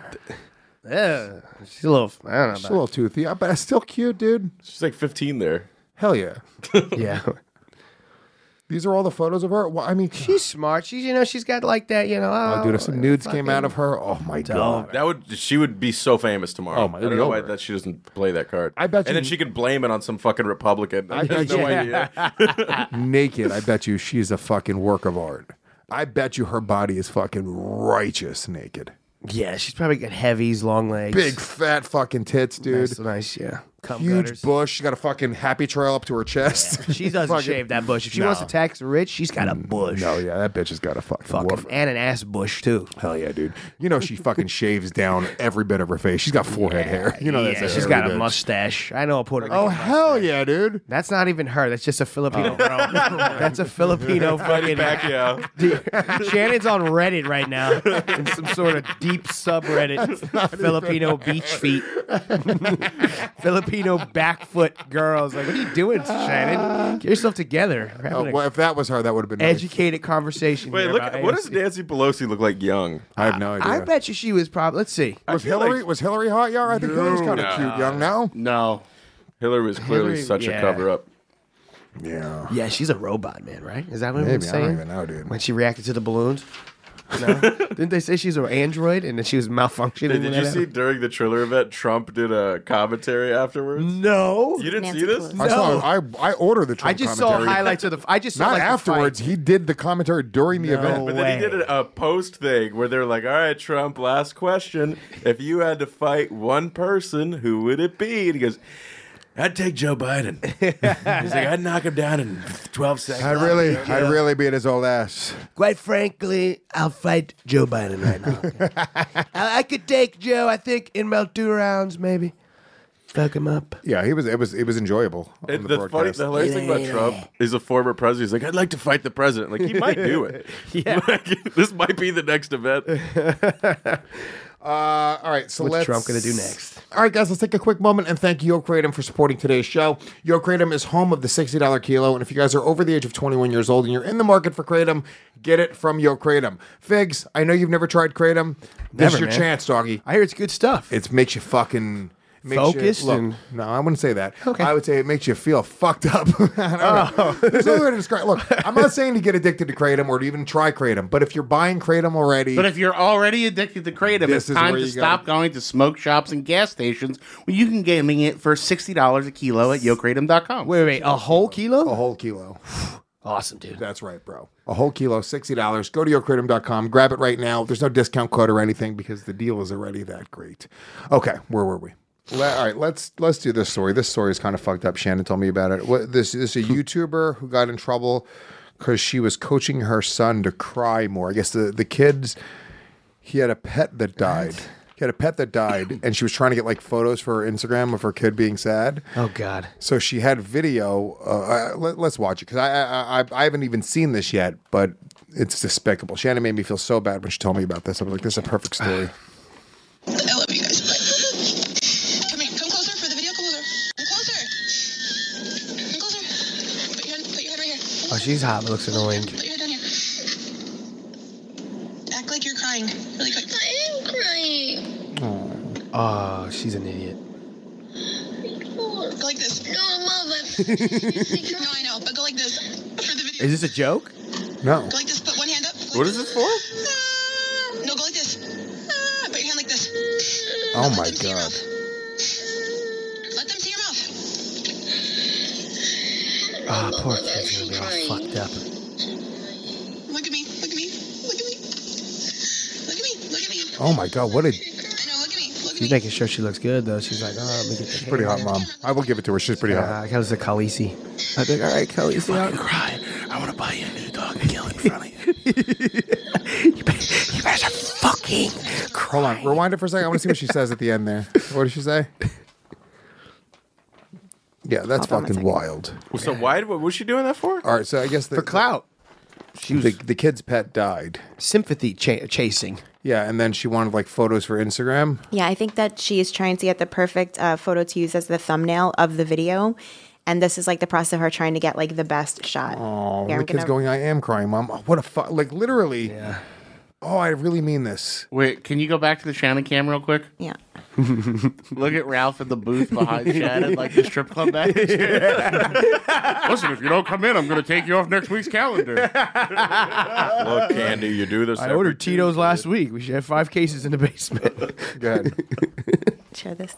Yeah, she's a little. I don't know. She's a little toothy, but it's still cute, dude. She's like 15 there. Hell yeah. Yeah. These are all the photos of her. Well, I mean, She's smart. She's got like that. oh, dude, if some nudes came out of her, oh my god. She would be so famous tomorrow. Oh, my- I don't know why that she doesn't play that card. I bet and you- then she could blame it on some fucking Republican. I I bet have no you- idea. Naked, I bet you she's a fucking work of art. I bet you her body is fucking righteous naked. Yeah, she's probably got heavies, long legs, Big fat fucking tits, dude. nice, yeah. Cum Huge gutters. bush. She got a fucking happy trail up to her chest. She doesn't Fucking- shave that bush. If she wants to tax the rich, she's got a bush. No, yeah, that bitch has got a fucking woof. And an ass bush too. Hell yeah, dude. You know she fucking shaves down every bit of her face. She's got forehead hair. You know that's she's got a mustache. I know a Puerto Rican. Oh hell yeah, dude. That's not even her. That's just a Filipino girl. That's a Filipino fucking. Shannon's on Reddit right now in some sort of deep subreddit. Filipino beach feet. Filipino backfoot girls. Like, what are you doing, Shannon? Get yourself together. We're having well, if that was her, that would have been educated conversation. Wait, here look. about What AOC. does Nancy Pelosi look like young? I have no idea. I bet you she was probably. Let's see. Was Hillary hot young? I think Hillary's kind of cute young now. No. Hillary was clearly Hillary, such a yeah. cover up. Yeah. Yeah, she's a robot, man. Right? Is that what Maybe, everyone's I don't saying? even know, dude. When she reacted to the balloons. No? Didn't they say she's an android and that she was malfunctioning? Did when you that see during the Triller event, Trump did a commentary afterwards? No. You didn't Nancy see this? Pelosi. I saw. I ordered the Trump I just commentary. saw highlights of the. I just saw Not like, the afterwards. fight. He did the commentary during the event. But then he did a post thing where they're like, all right, Trump, last question. If you had to fight one person, who would it be? And he goes, I'd take Joe Biden. He's like, I'd knock him down in 12 seconds. I'd really beat his old ass. Quite frankly, I'll fight Joe Biden right now. I could take Joe. I think in about 2 rounds, maybe. Fuck him up. Yeah, it was enjoyable. On And the the broadcast. hilarious thing about Trump is a former president. He's like, I'd like to fight the president. Like, he might do it. Yeah. Like, this might be the next event. All right, so What's Trump gonna do next? All right, guys, let's take a quick moment and thank Yo Kratom for supporting today's show. Yo Kratom is home of the $60 kilo, and if you guys are over the age of 21 years old and you're in the market for Kratom, get it from Yo Kratom. Figs, I know you've never tried Kratom. This is Never, your man. chance, doggy. I hear it's good stuff. It makes you fucking Focused look, and- no, I wouldn't say that. Okay. I would say it makes you feel fucked up. I don't know. There's no way to describe. Look, I'm not saying to get addicted to Kratom or to even try Kratom, but if you're buying Kratom already, But if you're already addicted to Kratom, This it's is time where to you stop going to smoke shops and gas stations when you can get it for $60 a kilo at YoKratom.com. Wait, a whole kilo? a whole kilo. Awesome, dude. That's right, bro. A whole kilo, $60. Go to YoKratom.com. Grab it right now. There's no discount code or anything because the deal is already that great. Okay, where were we? All right, let's do this story. This story is kind of fucked up. Shannon told me about it. This is a YouTuber who got in trouble because she was coaching her son to cry more. I guess the kids, he had a pet that died. He had a pet that died, and she was trying to get like photos for her Instagram of her kid being sad. Oh God. So she had video. Let's watch it because I haven't even seen this yet, but it's despicable. Shannon made me feel so bad when she told me about this. I was like, this is a perfect story. I love you guys. Come here. Come closer for the video. Come closer. Come closer. Come closer. Put your head right here. Oh, she's hot, but looks annoying. Put your head down here. Act like you're crying. Really quick. I am crying. Oh, she's an idiot. Go like this. No, Mom. No, I know, but go like this for the video. Is this a joke? No. Go like this. Put one hand up. What is this for? No, go like this. Put your hand like this. Oh my God. Let them see your mouth. Oh, poor kid's gonna be all fucked up. Look at me. Look at me. Look at me. Look at me. Look at me. Oh my God, what a She's making sure she looks good, though. She's like, oh, let me get the pretty hot mom. I will give it to her. She's pretty hot. That was a Khaleesi. I'd be like, all right, Khaleesi. I'll cry. I want to buy you a new dog and kill it in front of you. You guys are fucking Hold on, rewind it for a second. I want to see what she says at the end there. What did she say? Yeah, that's fucking wild. So why? What was she doing that for? All right, so I guess for clout. She was the kid's pet died. Sympathy chasing. Yeah, and then she wanted like photos for Instagram. Yeah, I think that she is trying to get the perfect photo to use as the thumbnail of the video. And this is like the process of her trying to get like the best shot. Oh, Here, the kid's going, I am crying, Mom. Oh, what a fuck. Like literally. Yeah. Oh, I really mean this. Wait, can you go back to the Shannon cam real quick? Yeah. Look at Ralph in the booth behind Shannon, like the strip club back. Listen, if you don't come in, I'm going to take you off next week's calendar. Look, Candy, you do this. I ordered Tito's last week. We should have 5 cases in the basement. Go ahead. Share this.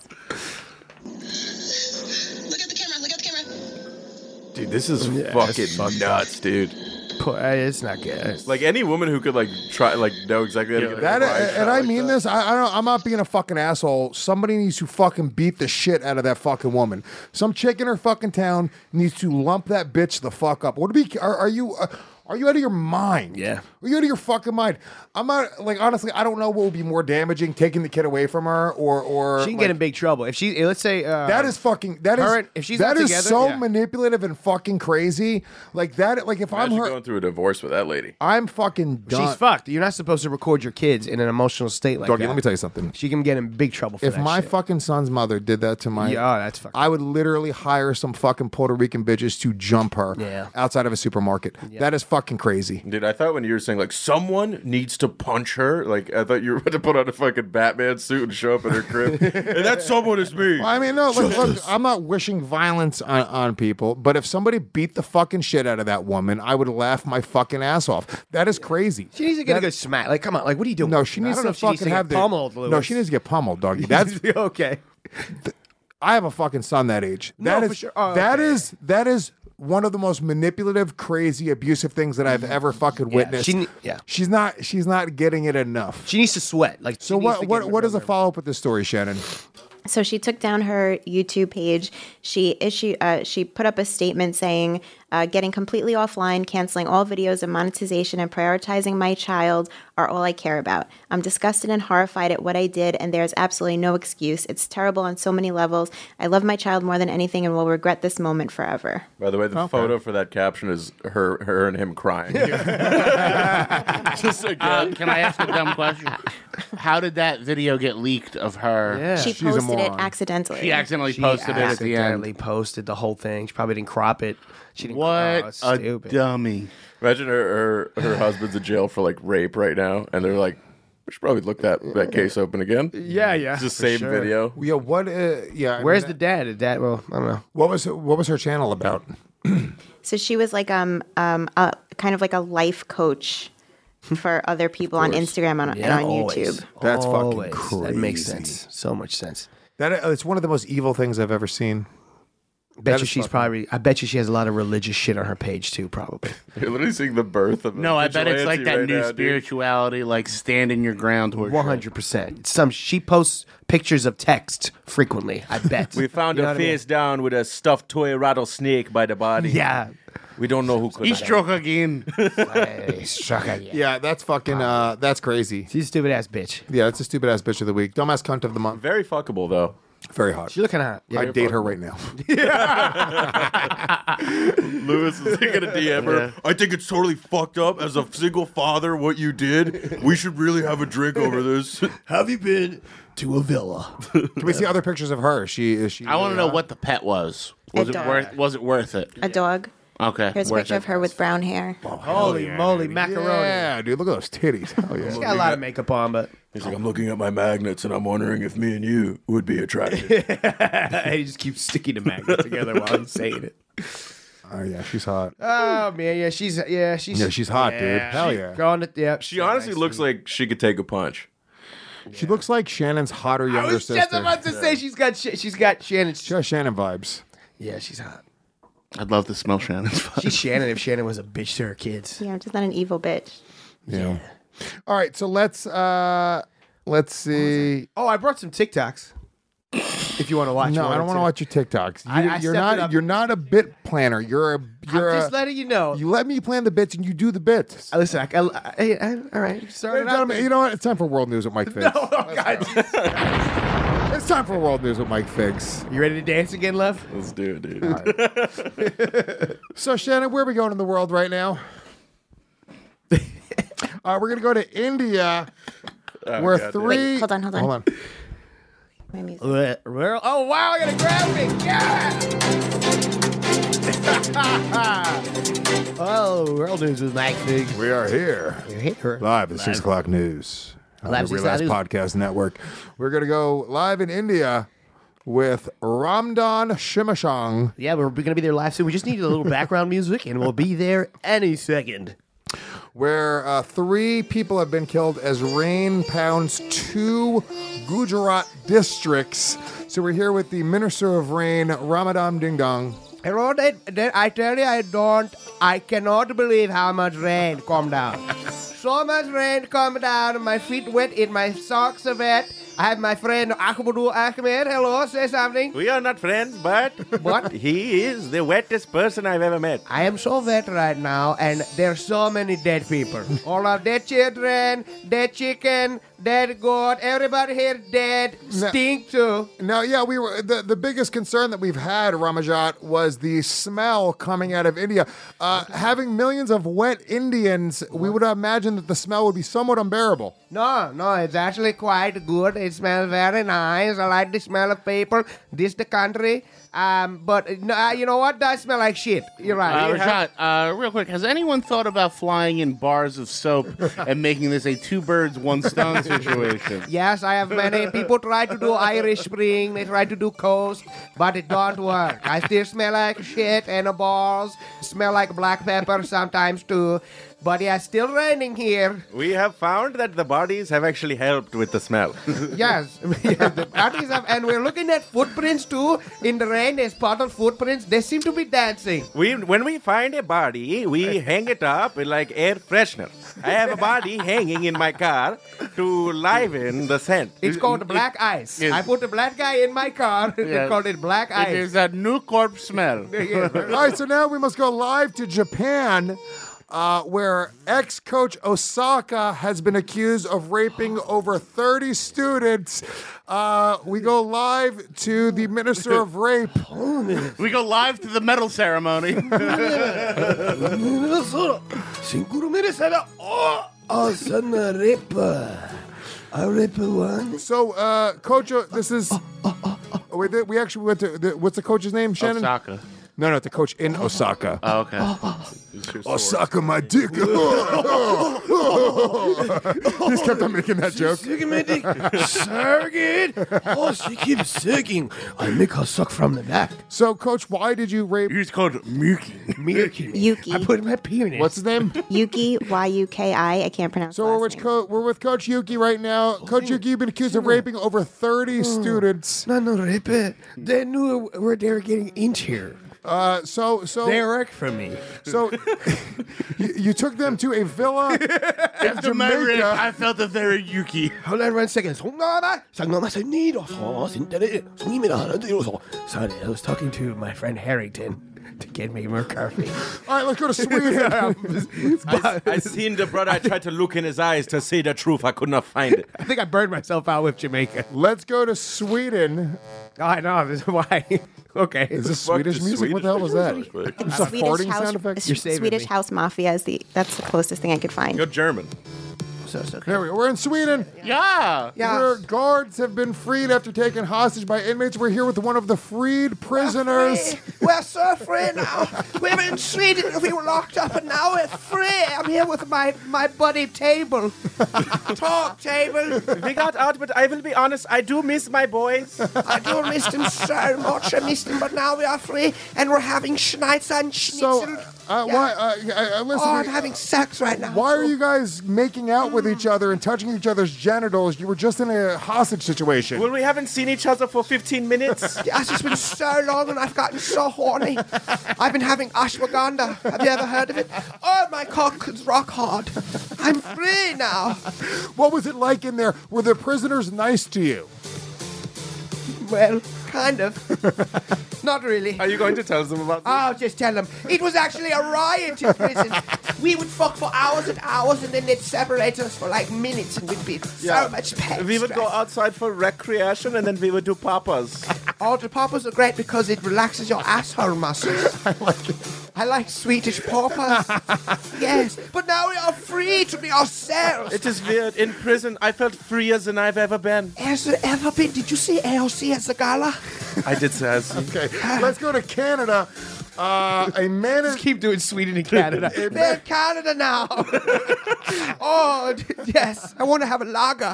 Look at the camera. Look at the camera. Dude, this is fucking nuts, dude. It's not good. Like any woman who could like try like know exactly how to get That, and I like mean that. this. I'm not being a fucking asshole. Somebody needs to fucking beat the shit out of that fucking woman. Some chick in her fucking town needs to lump that bitch the fuck up. What are you? Are you out of your mind? Yeah. Are you out of your fucking mind? I'm not, like, honestly, I don't know what would be more damaging, taking the kid away from her or she can get in big trouble. If she, let's say... that is fucking, if she's that is together, so manipulative and fucking crazy. Like, that, like, if Imagine I'm her... going through a divorce with that lady. I'm fucking done. She's fucked. You're not supposed to record your kids in an emotional state like Doggy, that. let me tell you something. She can get in big trouble for if that my shit. fucking son's mother did that to my... Yeah, that's fucking... I would literally hire some fucking Puerto Rican bitches to jump her outside of a supermarket. Yeah. That is fucking crazy. Dude, I thought when you were saying, like, someone needs to punch her, like, I thought you were about to put on a fucking Batman suit and show up in her crib. And that someone is me. Well, I mean, no, look, I'm not wishing violence on people, but if somebody beat the fucking shit out of that woman, I would laugh my fucking ass off. That is crazy. She needs to get a good smack. Like, come on, like, what are you doing? No, she needs to fucking have the... pummeled, Lewis. No, she needs to get pummeled, doggy. That's... okay. I have a fucking son that age. No, that for is, sure. Oh, that okay. is one of the most manipulative, crazy, abusive things that I've ever fucking witnessed. She's not getting it enough. She needs to sweat. Like, so what is the follow up with this story, Shannon? So she took down her YouTube page. She put up a statement saying, getting completely offline, canceling all videos and monetization, and prioritizing my child are all I care about. I'm disgusted and horrified at what I did, and there's absolutely no excuse. It's terrible on so many levels. I love my child more than anything and will regret this moment forever. By the way, the photo for that caption is her and him crying. Just again. Can I ask a dumb question? How did that video get leaked of her? Yeah. She posted it accidentally. She accidentally posted it at the end. Accidentally posted the whole thing. She probably didn't crop it. She didn't. What a dummy! Imagine her husband's in jail for like rape right now, and they're like, we should probably look that case open again. Yeah. It's the same video. Yeah. What? Yeah. Where's the dad? The dad? Well, I don't know. What was her channel about? So she was like kind of like a life coach for other people on Instagram and on YouTube. That's fucking crazy. That makes sense. So much sense. That it's one of the most evil things I've ever seen. I bet you she has a lot of religious shit on her page too, probably. You're literally seeing the birth of No, I bet it's like that right new now, spirituality, like standing your ground towards 100%. She posts pictures of text frequently, I bet. We found her face down with a stuffed toy rattlesnake by the body. Yeah. We don't know who could He struck again. Yeah, that's fucking that's crazy. She's a stupid ass bitch. Yeah, it's a stupid ass bitch of the week. Dumbass cunt of the month. Very fuckable though. Very hot. She's looking hot. I'd date her right now. Lewis is gonna DM her. I think it's totally fucked up as a single father what you did. We should really have a drink over this. Have you been to a villa? Can we see other pictures of her? Is she I want to know what the pet was. Was it worth it? A dog. Okay. Here's a picture of her with brown hair. Holy moly, macaroni. Yeah, dude, look at those titties. Hell yeah. She's got a lot of makeup on, but... He's like, I'm looking at my magnets and I'm wondering if me and you would be attracted. He just keeps sticking the magnets together while he's saying it. Oh yeah, she's hot. Oh man, she's hot, dude. Hell yeah. She honestly looks like she could take a punch. She looks like Shannon's hotter younger sister. I was just about to say she's got Shannon's. She has Shannon vibes. Yeah, she's hot. I'd love to smell Shannon's vibe. She's Shannon if Shannon was a bitch to her kids. Yeah, I'm just not an evil bitch. Yeah. All right, so let's see. Oh, I brought some TikToks. If you want to watch. No, I don't want to watch your TikToks. You're not a bit planner. I'm just letting you know. You let me plan the bits and you do the bits. Listen, all right. Sorry, gentlemen, you know what? It's time for World News with Mike Figs. No, oh God. It's time for World News with Mike Figs. You ready to dance again, Lev? Let's do it, dude. So, Shannon, where are we going in the world right now? We're going to go to India, where God, three... Wait, hold on. Hold on. My music. Oh, wow, I got a graphic. Yeah! Oh, World News with Mike Fig. We are here. Live at 6 o'clock news. On Live the 6 Real Ass o'clock Podcast Network. We're going to go live in India with Ramdan Shimashang. Yeah, we're going to be there live soon. We just need a little background music, and we'll be there any second. Where 3 people have been killed as rain pounds 2 Gujarat districts. So we're here with the Minister of Rain, Ramadan Ding Dong. Hello, I tell you, I cannot believe how much rain come down. So much rain come down, my feet wet, and my socks are wet. I have my friend Ahmadou Ahmed. Hello, say something. We are not friends, but what? He is the wettest person I've ever met. I am so wet right now, and there's so many dead people. All our dead children, dead chicken, dead goat, everybody here dead, stink too. Now, yeah, we were the biggest concern that we've had, Ramajat, was the smell coming out of India. Having millions of wet Indians, we would imagine that the smell would be somewhat unbearable. No, it's actually quite good. It smells very nice. I like the smell of people. This the country. But you know what? Does smell like shit. You're right. Rashad, real quick, has anyone thought about flying in bars of soap and making this a 2 birds, 1 stone situation? Yes, I have many people try to do Irish Spring. They try to do Coast, but it don't work. I still smell like shit and the balls. Smell like black pepper sometimes too. But yeah, still raining here. We have found that the bodies have actually helped with the smell. Yes, the bodies have, and we're looking at footprints too. In the rain, there's puddle footprints. They seem to be dancing. When we find a body, we hang it up with like air freshener. I have a body hanging in my car to liven the scent. It's called black ice. I put a black guy in my car. They called it black ice. It is a new corpse smell. All right, so now we must go live to Japan. Where ex-coach Osaka has been accused of raping over 30 students. We go live to the Minister of Rape. We go live to the medal ceremony. So, Coach, this is... we actually went to... what's the coach's name, Shannon? Osaka. No, it's the coach in Osaka. Oh, okay. Osaka, my dick. He just kept on making that joke. Sucking my dick. Sucking. Oh, she keeps sucking. I make her suck from the back. So, Coach, why did you rape... He's called Miyuki. Yuki. I put my penis. What's his name? Yuki, Y-U-K-I. I can't pronounce So the we're last name. we're with Coach Yuki right now. Coach Yuki, you've been accused of raping over 30 students. No, rape it. They knew where they were getting into here. So they work for me. So you took them to a villa in After my rape, Jamaica. I felt a very Yuki. Hold on 1 second. Sorry, I was talking to my friend Harrington to get me more coffee. All right, let's go to Sweden. I seen the brother. I tried to look in his eyes to see the truth. I could not find it. I think I burned myself out with Jamaica. Let's go to Sweden. Oh, I know. This is why. Okay. Is this Swedish music? What the hell was that? It's a farting sound effect? You're saving Swedish me. House Mafia is that's the closest thing I could find. Go German. There we go. We're in Sweden. Yeah. Where guards have been freed after taken hostage by inmates. We're here with one of the freed prisoners. We're so free now. We were in Sweden. We were locked up, and now we're free. I'm here with my buddy Table. Talk, Table. We got out, but I will be honest. I do miss my boys. I do miss him so much. I missed him, but now we are free, and we're having schnitzel and schnitzel. So, why? Listen. I'm having sex right now. Why are you guys making out with each other and touching each other's genitals? You were just in a hostage situation. Well, we haven't seen each other for 15 minutes. Yes, it's been so long, and I've gotten so horny. I've been having ashwagandha. Have you ever heard of it? Oh, my cock is rock hard. I'm free now. What was it like in there? Were the prisoners nice to you? Well, kind of. Not really. Are you going to tell them about this? I'll just tell them. It was actually a riot in prison. We would fuck for hours and hours, and then they'd separate us for like minutes, and we'd be so much pain. We would go outside for recreation, and then we would do papas. the papas are great because it relaxes your asshole muscles. I like it. I like Swedish papas. Yes, but now we are free to be ourselves. It is weird. In prison, I felt freer than I've ever been. Has there ever been? Did you see AOC at the gala? I did say Okay, let's go to Canada. A man is... Keep doing Sweden and Canada. They're in Canada now. Yes. I want to have a lager.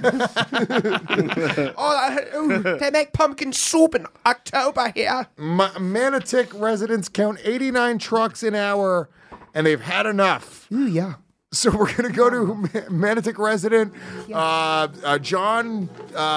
They make pumpkin soup in October here. Manotick residents count 89 trucks an hour, and they've had enough. Ooh, yeah. So we're going to go to Manotick resident John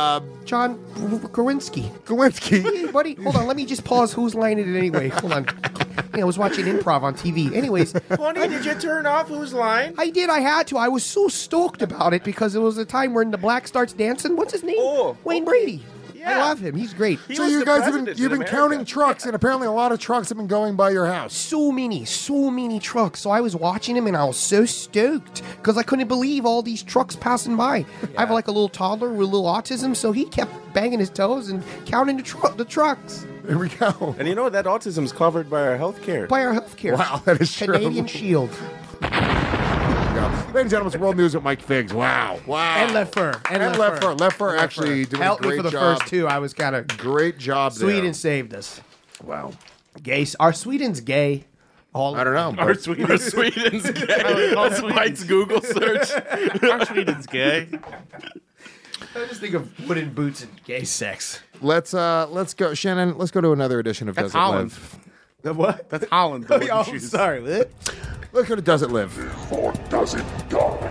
Kowinski. Hey, buddy, hold on. Let me just pause. Who's line it anyway? Hold on. I was watching improv on TV. Anyways. Honey, did you turn off Who's Line? I did. I had to. I was so stoked about it because it was a time when the black starts dancing. What's his name? Wayne Brady. I love him. He's great. So you guys have been counting trucks, and apparently a lot of trucks have been going by your house. So many trucks. So I was watching him, and I was so stoked because I couldn't believe all these trucks passing by. Yeah. I have like a little toddler with a little autism, so he kept banging his toes and counting the trucks. There we go. And you know that autism is covered by our health care. Wow, that is true. Canadian Shield. Ladies and gentlemen, it's World News with Mike Figs. Wow. And Left Fur. Left Fur actually doing helped a great me for the job. first two. I was kind of great job. Sweden saved us. Wow. Gay. Are Sweden's gay? I don't know. Are Sweden's gay? That's Mike's Google search. Are Sweden's gay? I just think of wooden boots and gay sex. Let's go, Shannon. Let's go to another edition of Does It Live. The what? That's Holland. I'm sorry. What? Let's go to Does It Live. Or does it die?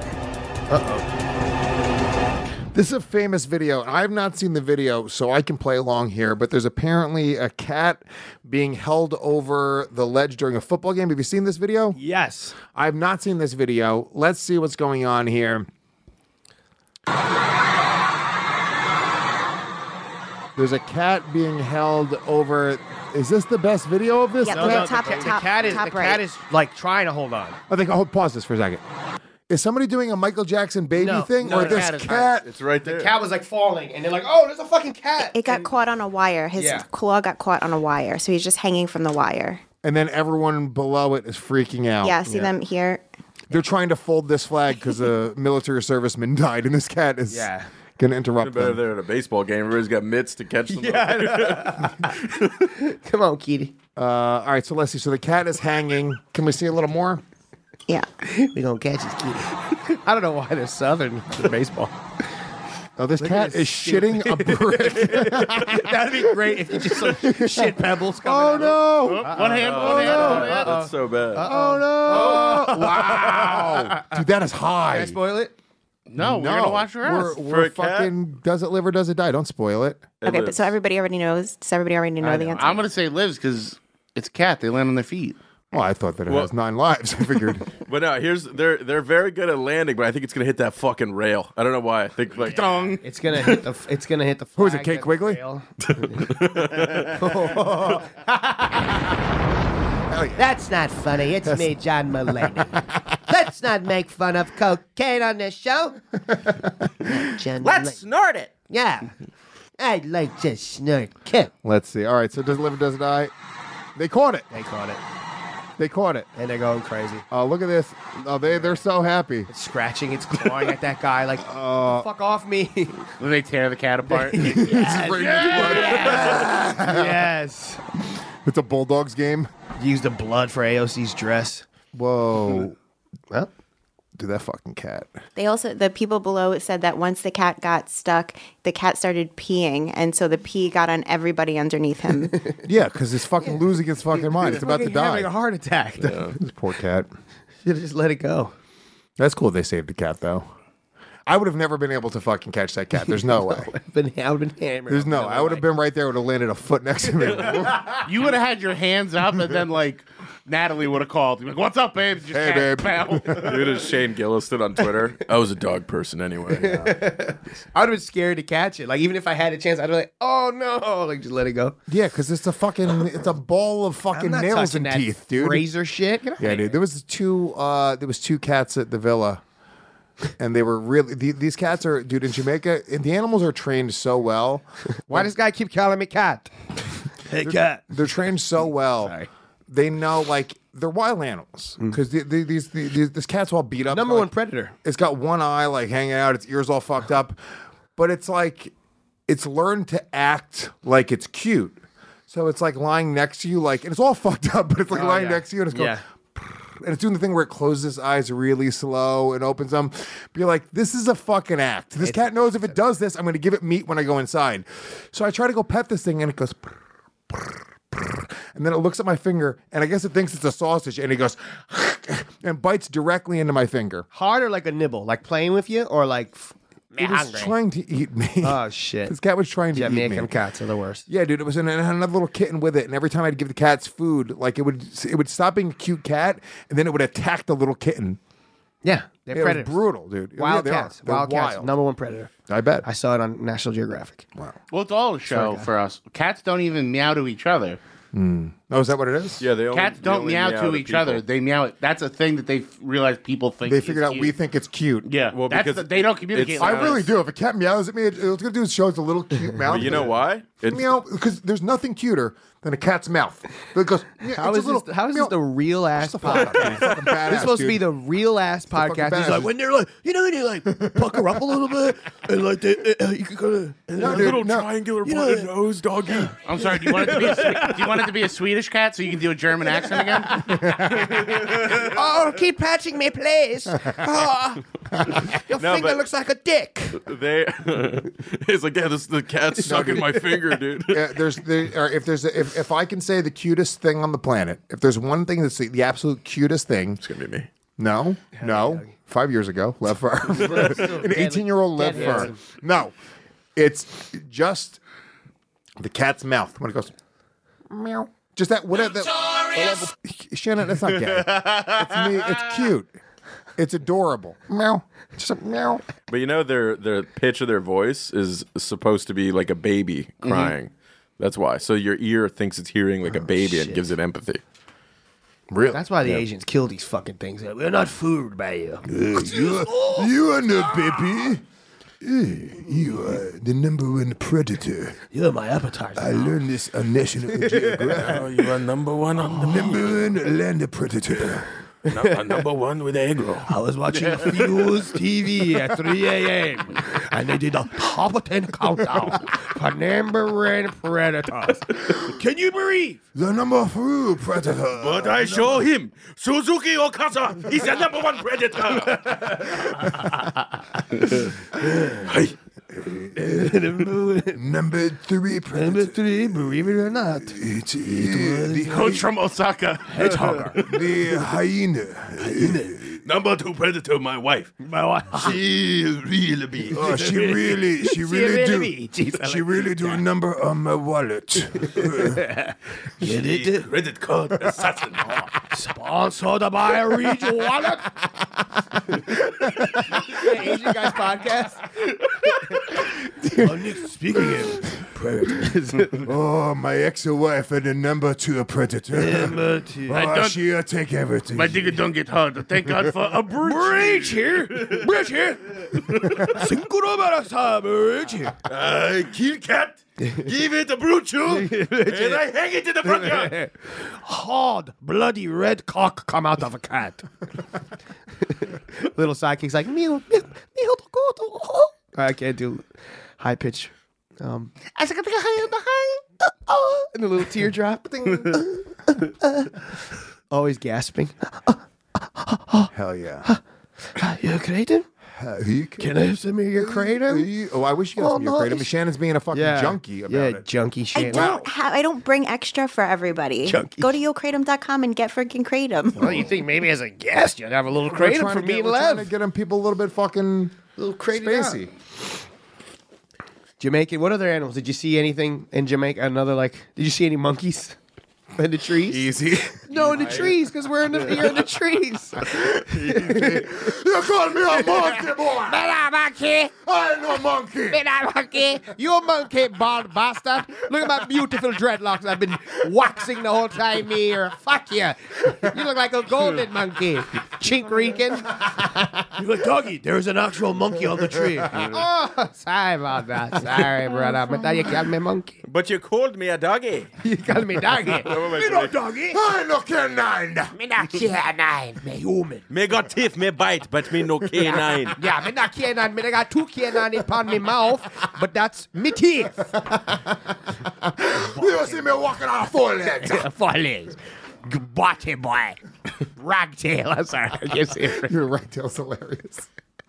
This is a famous video. I have not seen the video, so I can play along here, but there's apparently a cat being held over the ledge during a football game. Have you seen this video? Yes. I have not seen this video. Let's see what's going on here. There's a cat being held over. Is this the best video of this? Yeah, cat? The cat is like trying to hold on. I think I'll pause this for a second. Is somebody doing a Michael Jackson baby thing? Or this cat? It's right there. The cat was like falling, and they're like, oh, there's a fucking cat. It got caught on a wire. His claw got caught on a wire, so he's just hanging from the wire. And then everyone below it is freaking out. Yeah, see them here? They're trying to fold this flag because a military serviceman died, and this cat is going to interrupt better them. there at a baseball game. Everybody's got mitts to catch them. Come on, Kitty. All right, so let's see. So the cat is hanging. Can we see a little more? Yeah. We're going to catch his kitty. I don't know why they're southern for baseball. Oh, this cat is shitting a brick. That'd be great if you just some shit pebbles coming no. One hand. That's so bad. Oh, no. Wow. Dude, that is high. Can I spoil it? No, we're going to watch the rest. We're fucking, does it live or does it die? Don't spoil it. Okay, but so everybody already knows. Does everybody already know the answer? I'm going to say lives because it's a cat. They land on their feet. Well, I thought that it has 9 lives. I figured. But no, they're very good at landing, but I think it's gonna hit that fucking rail. I don't know why. I think like it's gonna hit the. It's gonna hit the. Who is it? Kate Quigley? That's not funny. It's me, John Mulaney. Let's not make fun of cocaine on this show. Let's snort it. Yeah, I'd like to snort too. Let's see. All right, so does it live or does it die? They caught it. They caught it. They caught it. And they're going crazy. Oh, look at this. Oh, they're so happy. It's scratching. It's clawing at that guy like, fuck off me. When they tear the cat apart. Yes. It's a Bulldogs game. Used the blood for AOC's dress. Whoa. Well, do that fucking cat. They also, the people below said that once the cat got stuck, the cat started peeing, and so the pee got on everybody underneath him. Yeah, because it's fucking losing its fucking mind. It's about to die. Having a heart attack. Yeah. This poor cat. Should have just let it go. That's cool they saved the cat, though. I would have never been able to fucking catch that cat. There's no way. I would have been hammered. There's no. I would have been right there. Would have landed a foot next to me. You would have had your hands up, and then like Natalie would have called. You'd be like, "What's up, babe?" Just hey, babe. Dude, is Shane Gilliston on Twitter? I was a dog person anyway. I would have been scared to catch it. Like even if I had a chance, I'd be like, "Oh no!" Like just let it go. Yeah, because it's a ball of fucking nails and teeth, dude. Razor shit. Yeah, dude. There was two cats at the villa. And they were really these cats are, dude, in Jamaica. The animals are trained so well. Why does this guy keep calling me cat? Hey, cat. They're trained so well. Sorry. They know, like, they're wild animals because this cat's all beat up. Number one predator. It's got one eye like hanging out. Its ears all fucked up, but it's like it's learned to act like it's cute. So it's like lying next to you, like, and it's all fucked up, but it's like lying next to you and it's going. And it's doing the thing where it closes its eyes really slow and opens them. But you're like, this is a fucking act. This cat knows if it does this, I'm going to give it meat when I go inside. So I try to go pet this thing and it goes. And then it looks at my finger, and I guess it thinks it's a sausage, and it goes and bites directly into my finger. Hard or like a nibble? Like playing with you or like... It was trying to eat me. Oh, shit. This cat was trying to eat me. Jamaican cats are the worst. Yeah, dude. It was another little kitten with it, and every time I'd give the cats food, like it would stop being a cute cat, and then it would attack the little kitten. Yeah, they're It predators. was brutal, dude. Wild Yeah, they are. cats. They're Wild cats. wild. Number one predator. I bet. I saw it on National Geographic. Wow. Well, it's all a show for us. Cats don't even meow to each other. Oh, is that what it is? Yeah, they Cats don't meow to each other. They meow. That's a thing that they realize people think. They is figured out cute. we think it's cute. Yeah, well, because they don't communicate. I like really us. do. If a cat meows at me, it's going to do is show its a little cute mouth. But you know why? Meow, because there's nothing cuter than a cat's mouth. It goes. Yeah, How it's is a little, this? How is meow. this the real ass podcast? Fucking badass, This is supposed to dude. be the real ass fucking podcast. He's badass. like when they're like, you know, when they like pucker up a little bit and like they, you can kind of little triangular button nose doggy. I'm sorry. Do you want it to be? Do you want it to be a Swedish cat so you can do a German accent again? Oh, keep patching me, please. Oh, your finger but- looks like a dick. They, it's like, yeah, the cat's sucking my finger, dude. Yeah, if I can say the cutest thing on the planet, if there's one thing that's the absolute cutest thing, It's gonna be me. no. 5 years ago, Lev Fern, an 18-year-old Lev dead Fern. handsome. No, it's just the cat's mouth when it goes meow. Just that whatever. Shannon, that's not gay. It's me. It's cute. It's adorable. Meow. Just a meow. But you know, the pitch of their voice is supposed to be like a baby crying. That's why. So your ear thinks it's hearing like a baby and gives it empathy. Really? That's why the Asians kill these fucking things. We're not fooled by you. You are no baby. You are the number one predator. You're my appetizer. I learned this on National Geographic. You are number one on the Number one land predator. number one with aggro. I was watching Fuse TV at 3 a.m. and they did a top 10 countdown for number one predators. Can you breathe? The number 3 predator. But I show him Suzuki Okasa. He's the number one predator. Hey. Number 3 predator. Number 3, believe it or not. It's the Coach from Osaka. Hedgehogger. The hyena. Number 2 predator, my wife. My wife. She really be. Oh, she really do a number on my wallet. Get it? Credit card assassin. Sponsored by Reach Wallet. Asian Guys Podcast. Speaking of predators. Oh, my ex-wife had a number 2 predator. Number 2. Oh, she'll take everything. My digger don't get hard. Thank God for a bridge here. Bridge here. Bridge here. I kill cat. Give it a brute chew, and I hang it in the front yard. Hard, bloody red cock come out of a cat. Little sidekick's like, meow, meow, meow, I can't do high pitch. And a little teardrop. Always gasping. Hell yeah. You kratom? Can I have some of your kratom? Oh, I wish you got some of your kratom. Shannon's being a fucking junkie about it. Junkie Shannon. I don't bring extra for everybody. Junkie. Go to yokratom.com and get freaking kratom. Well, you think maybe as a guest you'd have a little kratom for me and We're trying to Lev? get them people a little bit fucking Little crazy spacey. Jamaican. What other animals? Did you see anything in Jamaica? Did you see any monkeys in the trees? Easy. No, in the trees, because you're in the trees. You called me a monkey, boy. Monkey. I ain't no monkey. Monkey. You a monkey, bald bastard. Look at my beautiful dreadlocks I've been waxing the whole time here. Fuck you. You look like a golden monkey. Chink reeking. You're like, doggy, there's an actual monkey on the tree. Oh, sorry about that. Sorry, brother. But now you called me monkey. But you called me a doggy. You called me doggy. Me no doggy. I no canine. Me not canine. Me human. Me got teeth, me bite, but me no canine. Yeah, me not canine. Me got 2 canine upon me mouth, but that's me teeth. You don't see me walking on 4 legs. 4 legs. Body boy. Ragtail. I'm sorry. I can't say it. Your ragtail's hilarious.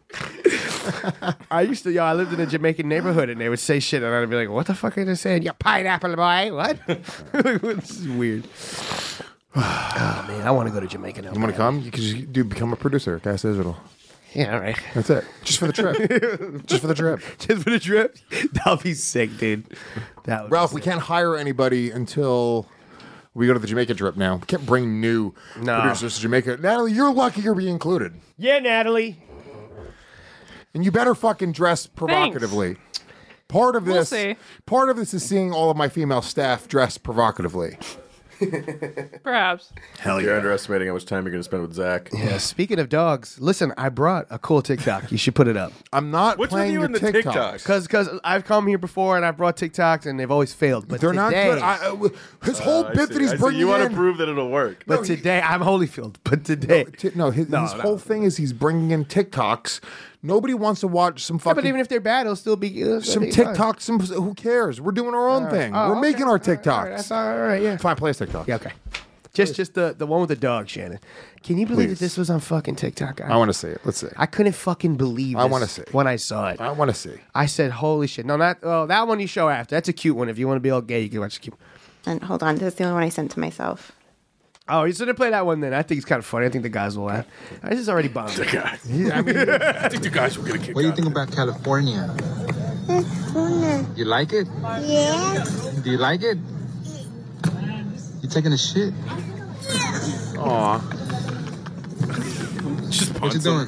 I lived in a Jamaican neighborhood and they would say shit and I'd be like, what the fuck are they saying? You pineapple boy? What? This is weird. Oh, man. I want to go to Jamaica now. You want to come? You can just become a producer at Gas Digital. Yeah, all right. That's it. Just for the trip. Just for the trip. Just for the trip? That'll be sick, dude. Ralph, we can't hire anybody until we go to the Jamaica trip now. We can't bring new producers to Jamaica. Natalie, you're lucky you're being included. Yeah, Natalie. And you better fucking dress provocatively. Part of this is seeing all of my female staff dress provocatively. Perhaps. Hell yeah. You're underestimating how much time you're going to spend with Zach. Yeah, speaking of dogs, listen, I brought a cool TikTok. You should put it up. I'm not playing your TikToks. Because I've come here before and I've brought TikToks and they've always failed. But they're today, not good. His whole bit that he's bringing you want in. to prove that it'll work. But today, I'm Holyfield. But today. His whole thing is he's bringing in TikToks. Nobody wants to watch some fucking. But even if they're bad, it'll still be some TikToks. Who cares? We're doing our own thing. We're making our TikToks. All right, yeah. Fine, play us TikTok. Yeah, okay. Just the one with the dog, Shannon. Can you believe that this was on fucking TikTok? I want to see it. Let's see. I couldn't fucking believe this I want to see when I saw it. I want to see. I said, holy shit. No, that one you show after. That's a cute one. If you want to be all gay, you can watch the cute one. And hold on, this is the only one I sent to myself. Oh, you should have played that one then. I think it's kind of funny. I think the guys will laugh. This is already bombed. The guys. Yeah, I mean, I think the guys will get a kick. What do you think about California? You like it? Yeah. Do you like it? You taking a shit? Aw. What you doing?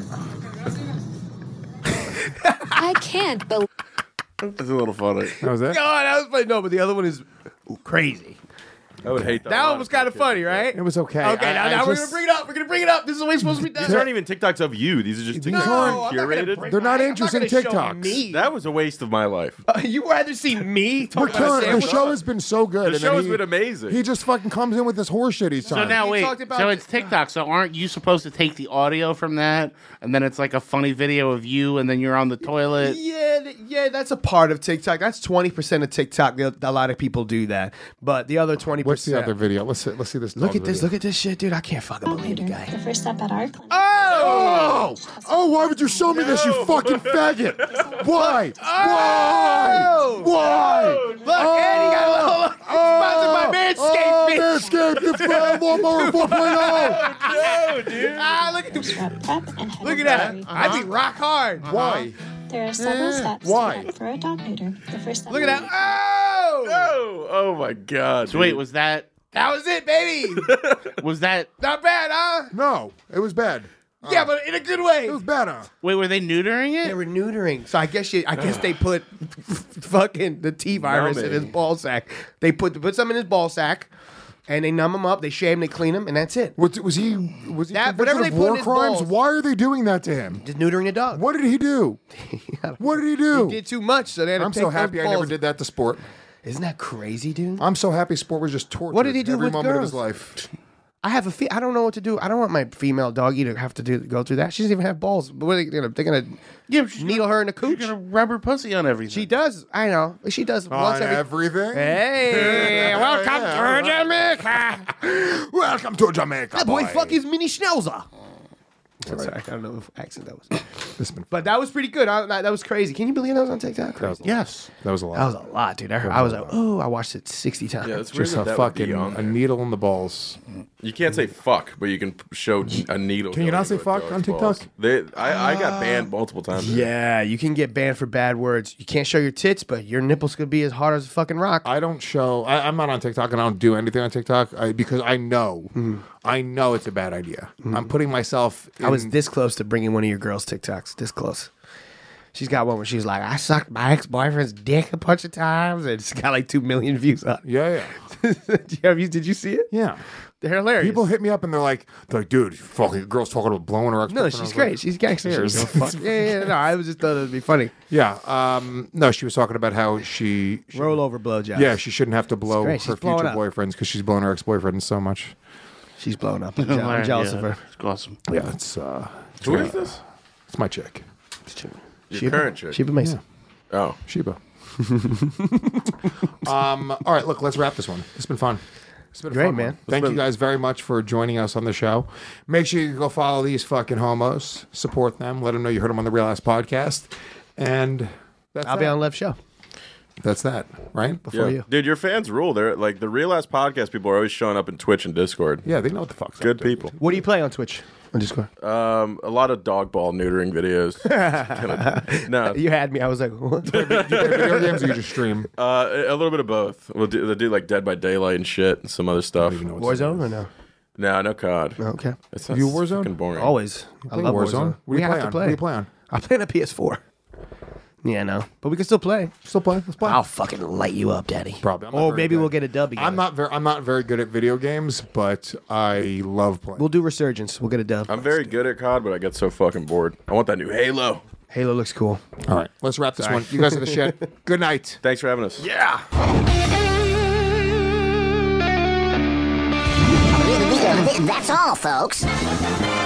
I can't believe. That's a little funny. That was it? God, that was funny. No, but the other one is crazy. I would hate that. That one was kind of funny, right? It was okay. Okay, now we're going to bring it up. We're going to bring it up. This is the way it's supposed to be done. These aren't even TikToks of you. These are just TikToks curated. They're not interesting TikToks. That was a waste of my life. You rather see me We're talk about killing. The show has been so good. The show has been amazing. He just fucking comes in with this horse shit each time. So now wait. So it's TikTok. So aren't you supposed to take the audio from that, and then it's like a funny video of you, and then you're on the toilet? Yeah, that's a part of TikTok. That's 20% of TikTok. A lot of people do that, but the other 20%. What's the other video? Let's see this. Look at this. Look at this shit, dude. I can't fucking believe the guy. The first step at our clinic. Oh! Why would you show me this, you fucking faggot? Why? Oh! Why? Look, Andy got a little sponsored by Manscaped, bitch. Manscaped, the lawnmower 4.0. No, dude. Look at this. Look at that. I'd be rock hard. Why? There are several steps Why? for a dog neuter. The first step. Look at that. Oh! Oh my God. So wait, was that? That was it, baby. Was that not bad, huh? No, it was bad. Yeah, but in a good way. It was bad, huh? Wait, were they neutering it? They were neutering. So I guess they put fucking the T virus in his ball sack. They put some in his ball sack, and they numb him up. They shave him, they clean him, and that's it. Was he that, convicted they of put war in his crimes? balls. Why are they doing that to him? Just neutering the dog. What did he do? What did he do? He did too much. So they had to I'm take so those happy I never balls. did that to sport. Isn't that crazy, dude? I'm so happy sport was just torture. What did he do every with moment girls? of his life? I have I don't know what to do. I don't want my female doggy to have to go through that. She doesn't even have balls. But what are they gonna? They're gonna needle her in the cooch. You're gonna rub her pussy on everything. She does. I know. She does once every. Everything. Hey, welcome to Jamaica. Welcome to Jamaica. That boy fuck his mini schnauzer. Sorry, I don't know what accent that was. But that was pretty good. That was crazy. Can you believe that was on TikTok? Yes. That was a lot. That was a lot, dude. I was like, oh, I watched it 60 times. Yeah, it's Just weird a that would be fucking on a there. needle in the balls. You can't say fuck, but you can show a needle. Can you not say going fuck into on a dog's TikTok? balls. I got banned multiple times. Yeah, you can get banned for bad words. You can't show your tits, but your nipples could be as hard as a fucking rock. I don't show. I'm not on TikTok, and I don't do anything on TikTok because I know. I know it's a bad idea. I'm putting myself. I was this close to bringing one of your girls' TikToks. This close. She's got one where she's like, I sucked my ex-boyfriend's dick a bunch of times, and it's got like 2 million views on it. Yeah. Did you see it? Yeah. They're hilarious. People hit me up and they're like, dude, fucking girl's talking about blowing her ex. No, she's great. She's gangster. Yeah. No, I just thought it'd be funny. Yeah. No, she was talking about how she roll over blowjobs. Yeah, she shouldn't have to blow her future blowing up. boyfriends because she's blowing her ex-boyfriend so much. She's blowing up. I'm jealous of her. It's awesome. Yeah, it's. Who is this? It's my chick. Your current chick. Sheba Mason. Oh, Sheba. All right, look, let's wrap this one. It's been fun. It's been a Great, fun man. one. Thank you guys very much for joining us on the show. Make sure you go follow these fucking homos, support them, let them know you heard them on the Real Ass Podcast, and I'll be on Lev's show. That's that, right? Before you. Dude, your fans rule. They're like the Real Ass Podcast people are always showing up in Twitch and Discord. Yeah, they know what the fuck's good people. What do you play on Twitch? On Discord? A lot of dog ball neutering videos. No, You had me. I was like, what? Video games or you just stream? a little bit of both. We'll do like Dead by Daylight and shit, and some other stuff. Warzone or no? No COD. Okay. It's You Warzone? fucking boring. Always. I love Warzone. What do you play on? to play. What do you play on? I play on a PS4. Yeah, no. But we can still play. Still play. Let's play. I'll fucking light you up, Daddy. Probably. I'm not Or very maybe good. we'll get a dub again. I'm not very good at video games, but I love playing. We'll do Resurgence. We'll get a dub. I'm very good at COD, but I get so fucking bored. I want that new Halo. Halo looks cool. All right, let's wrap this one. You guys are the shit. Good night. Thanks for having us. Yeah. That's all, folks.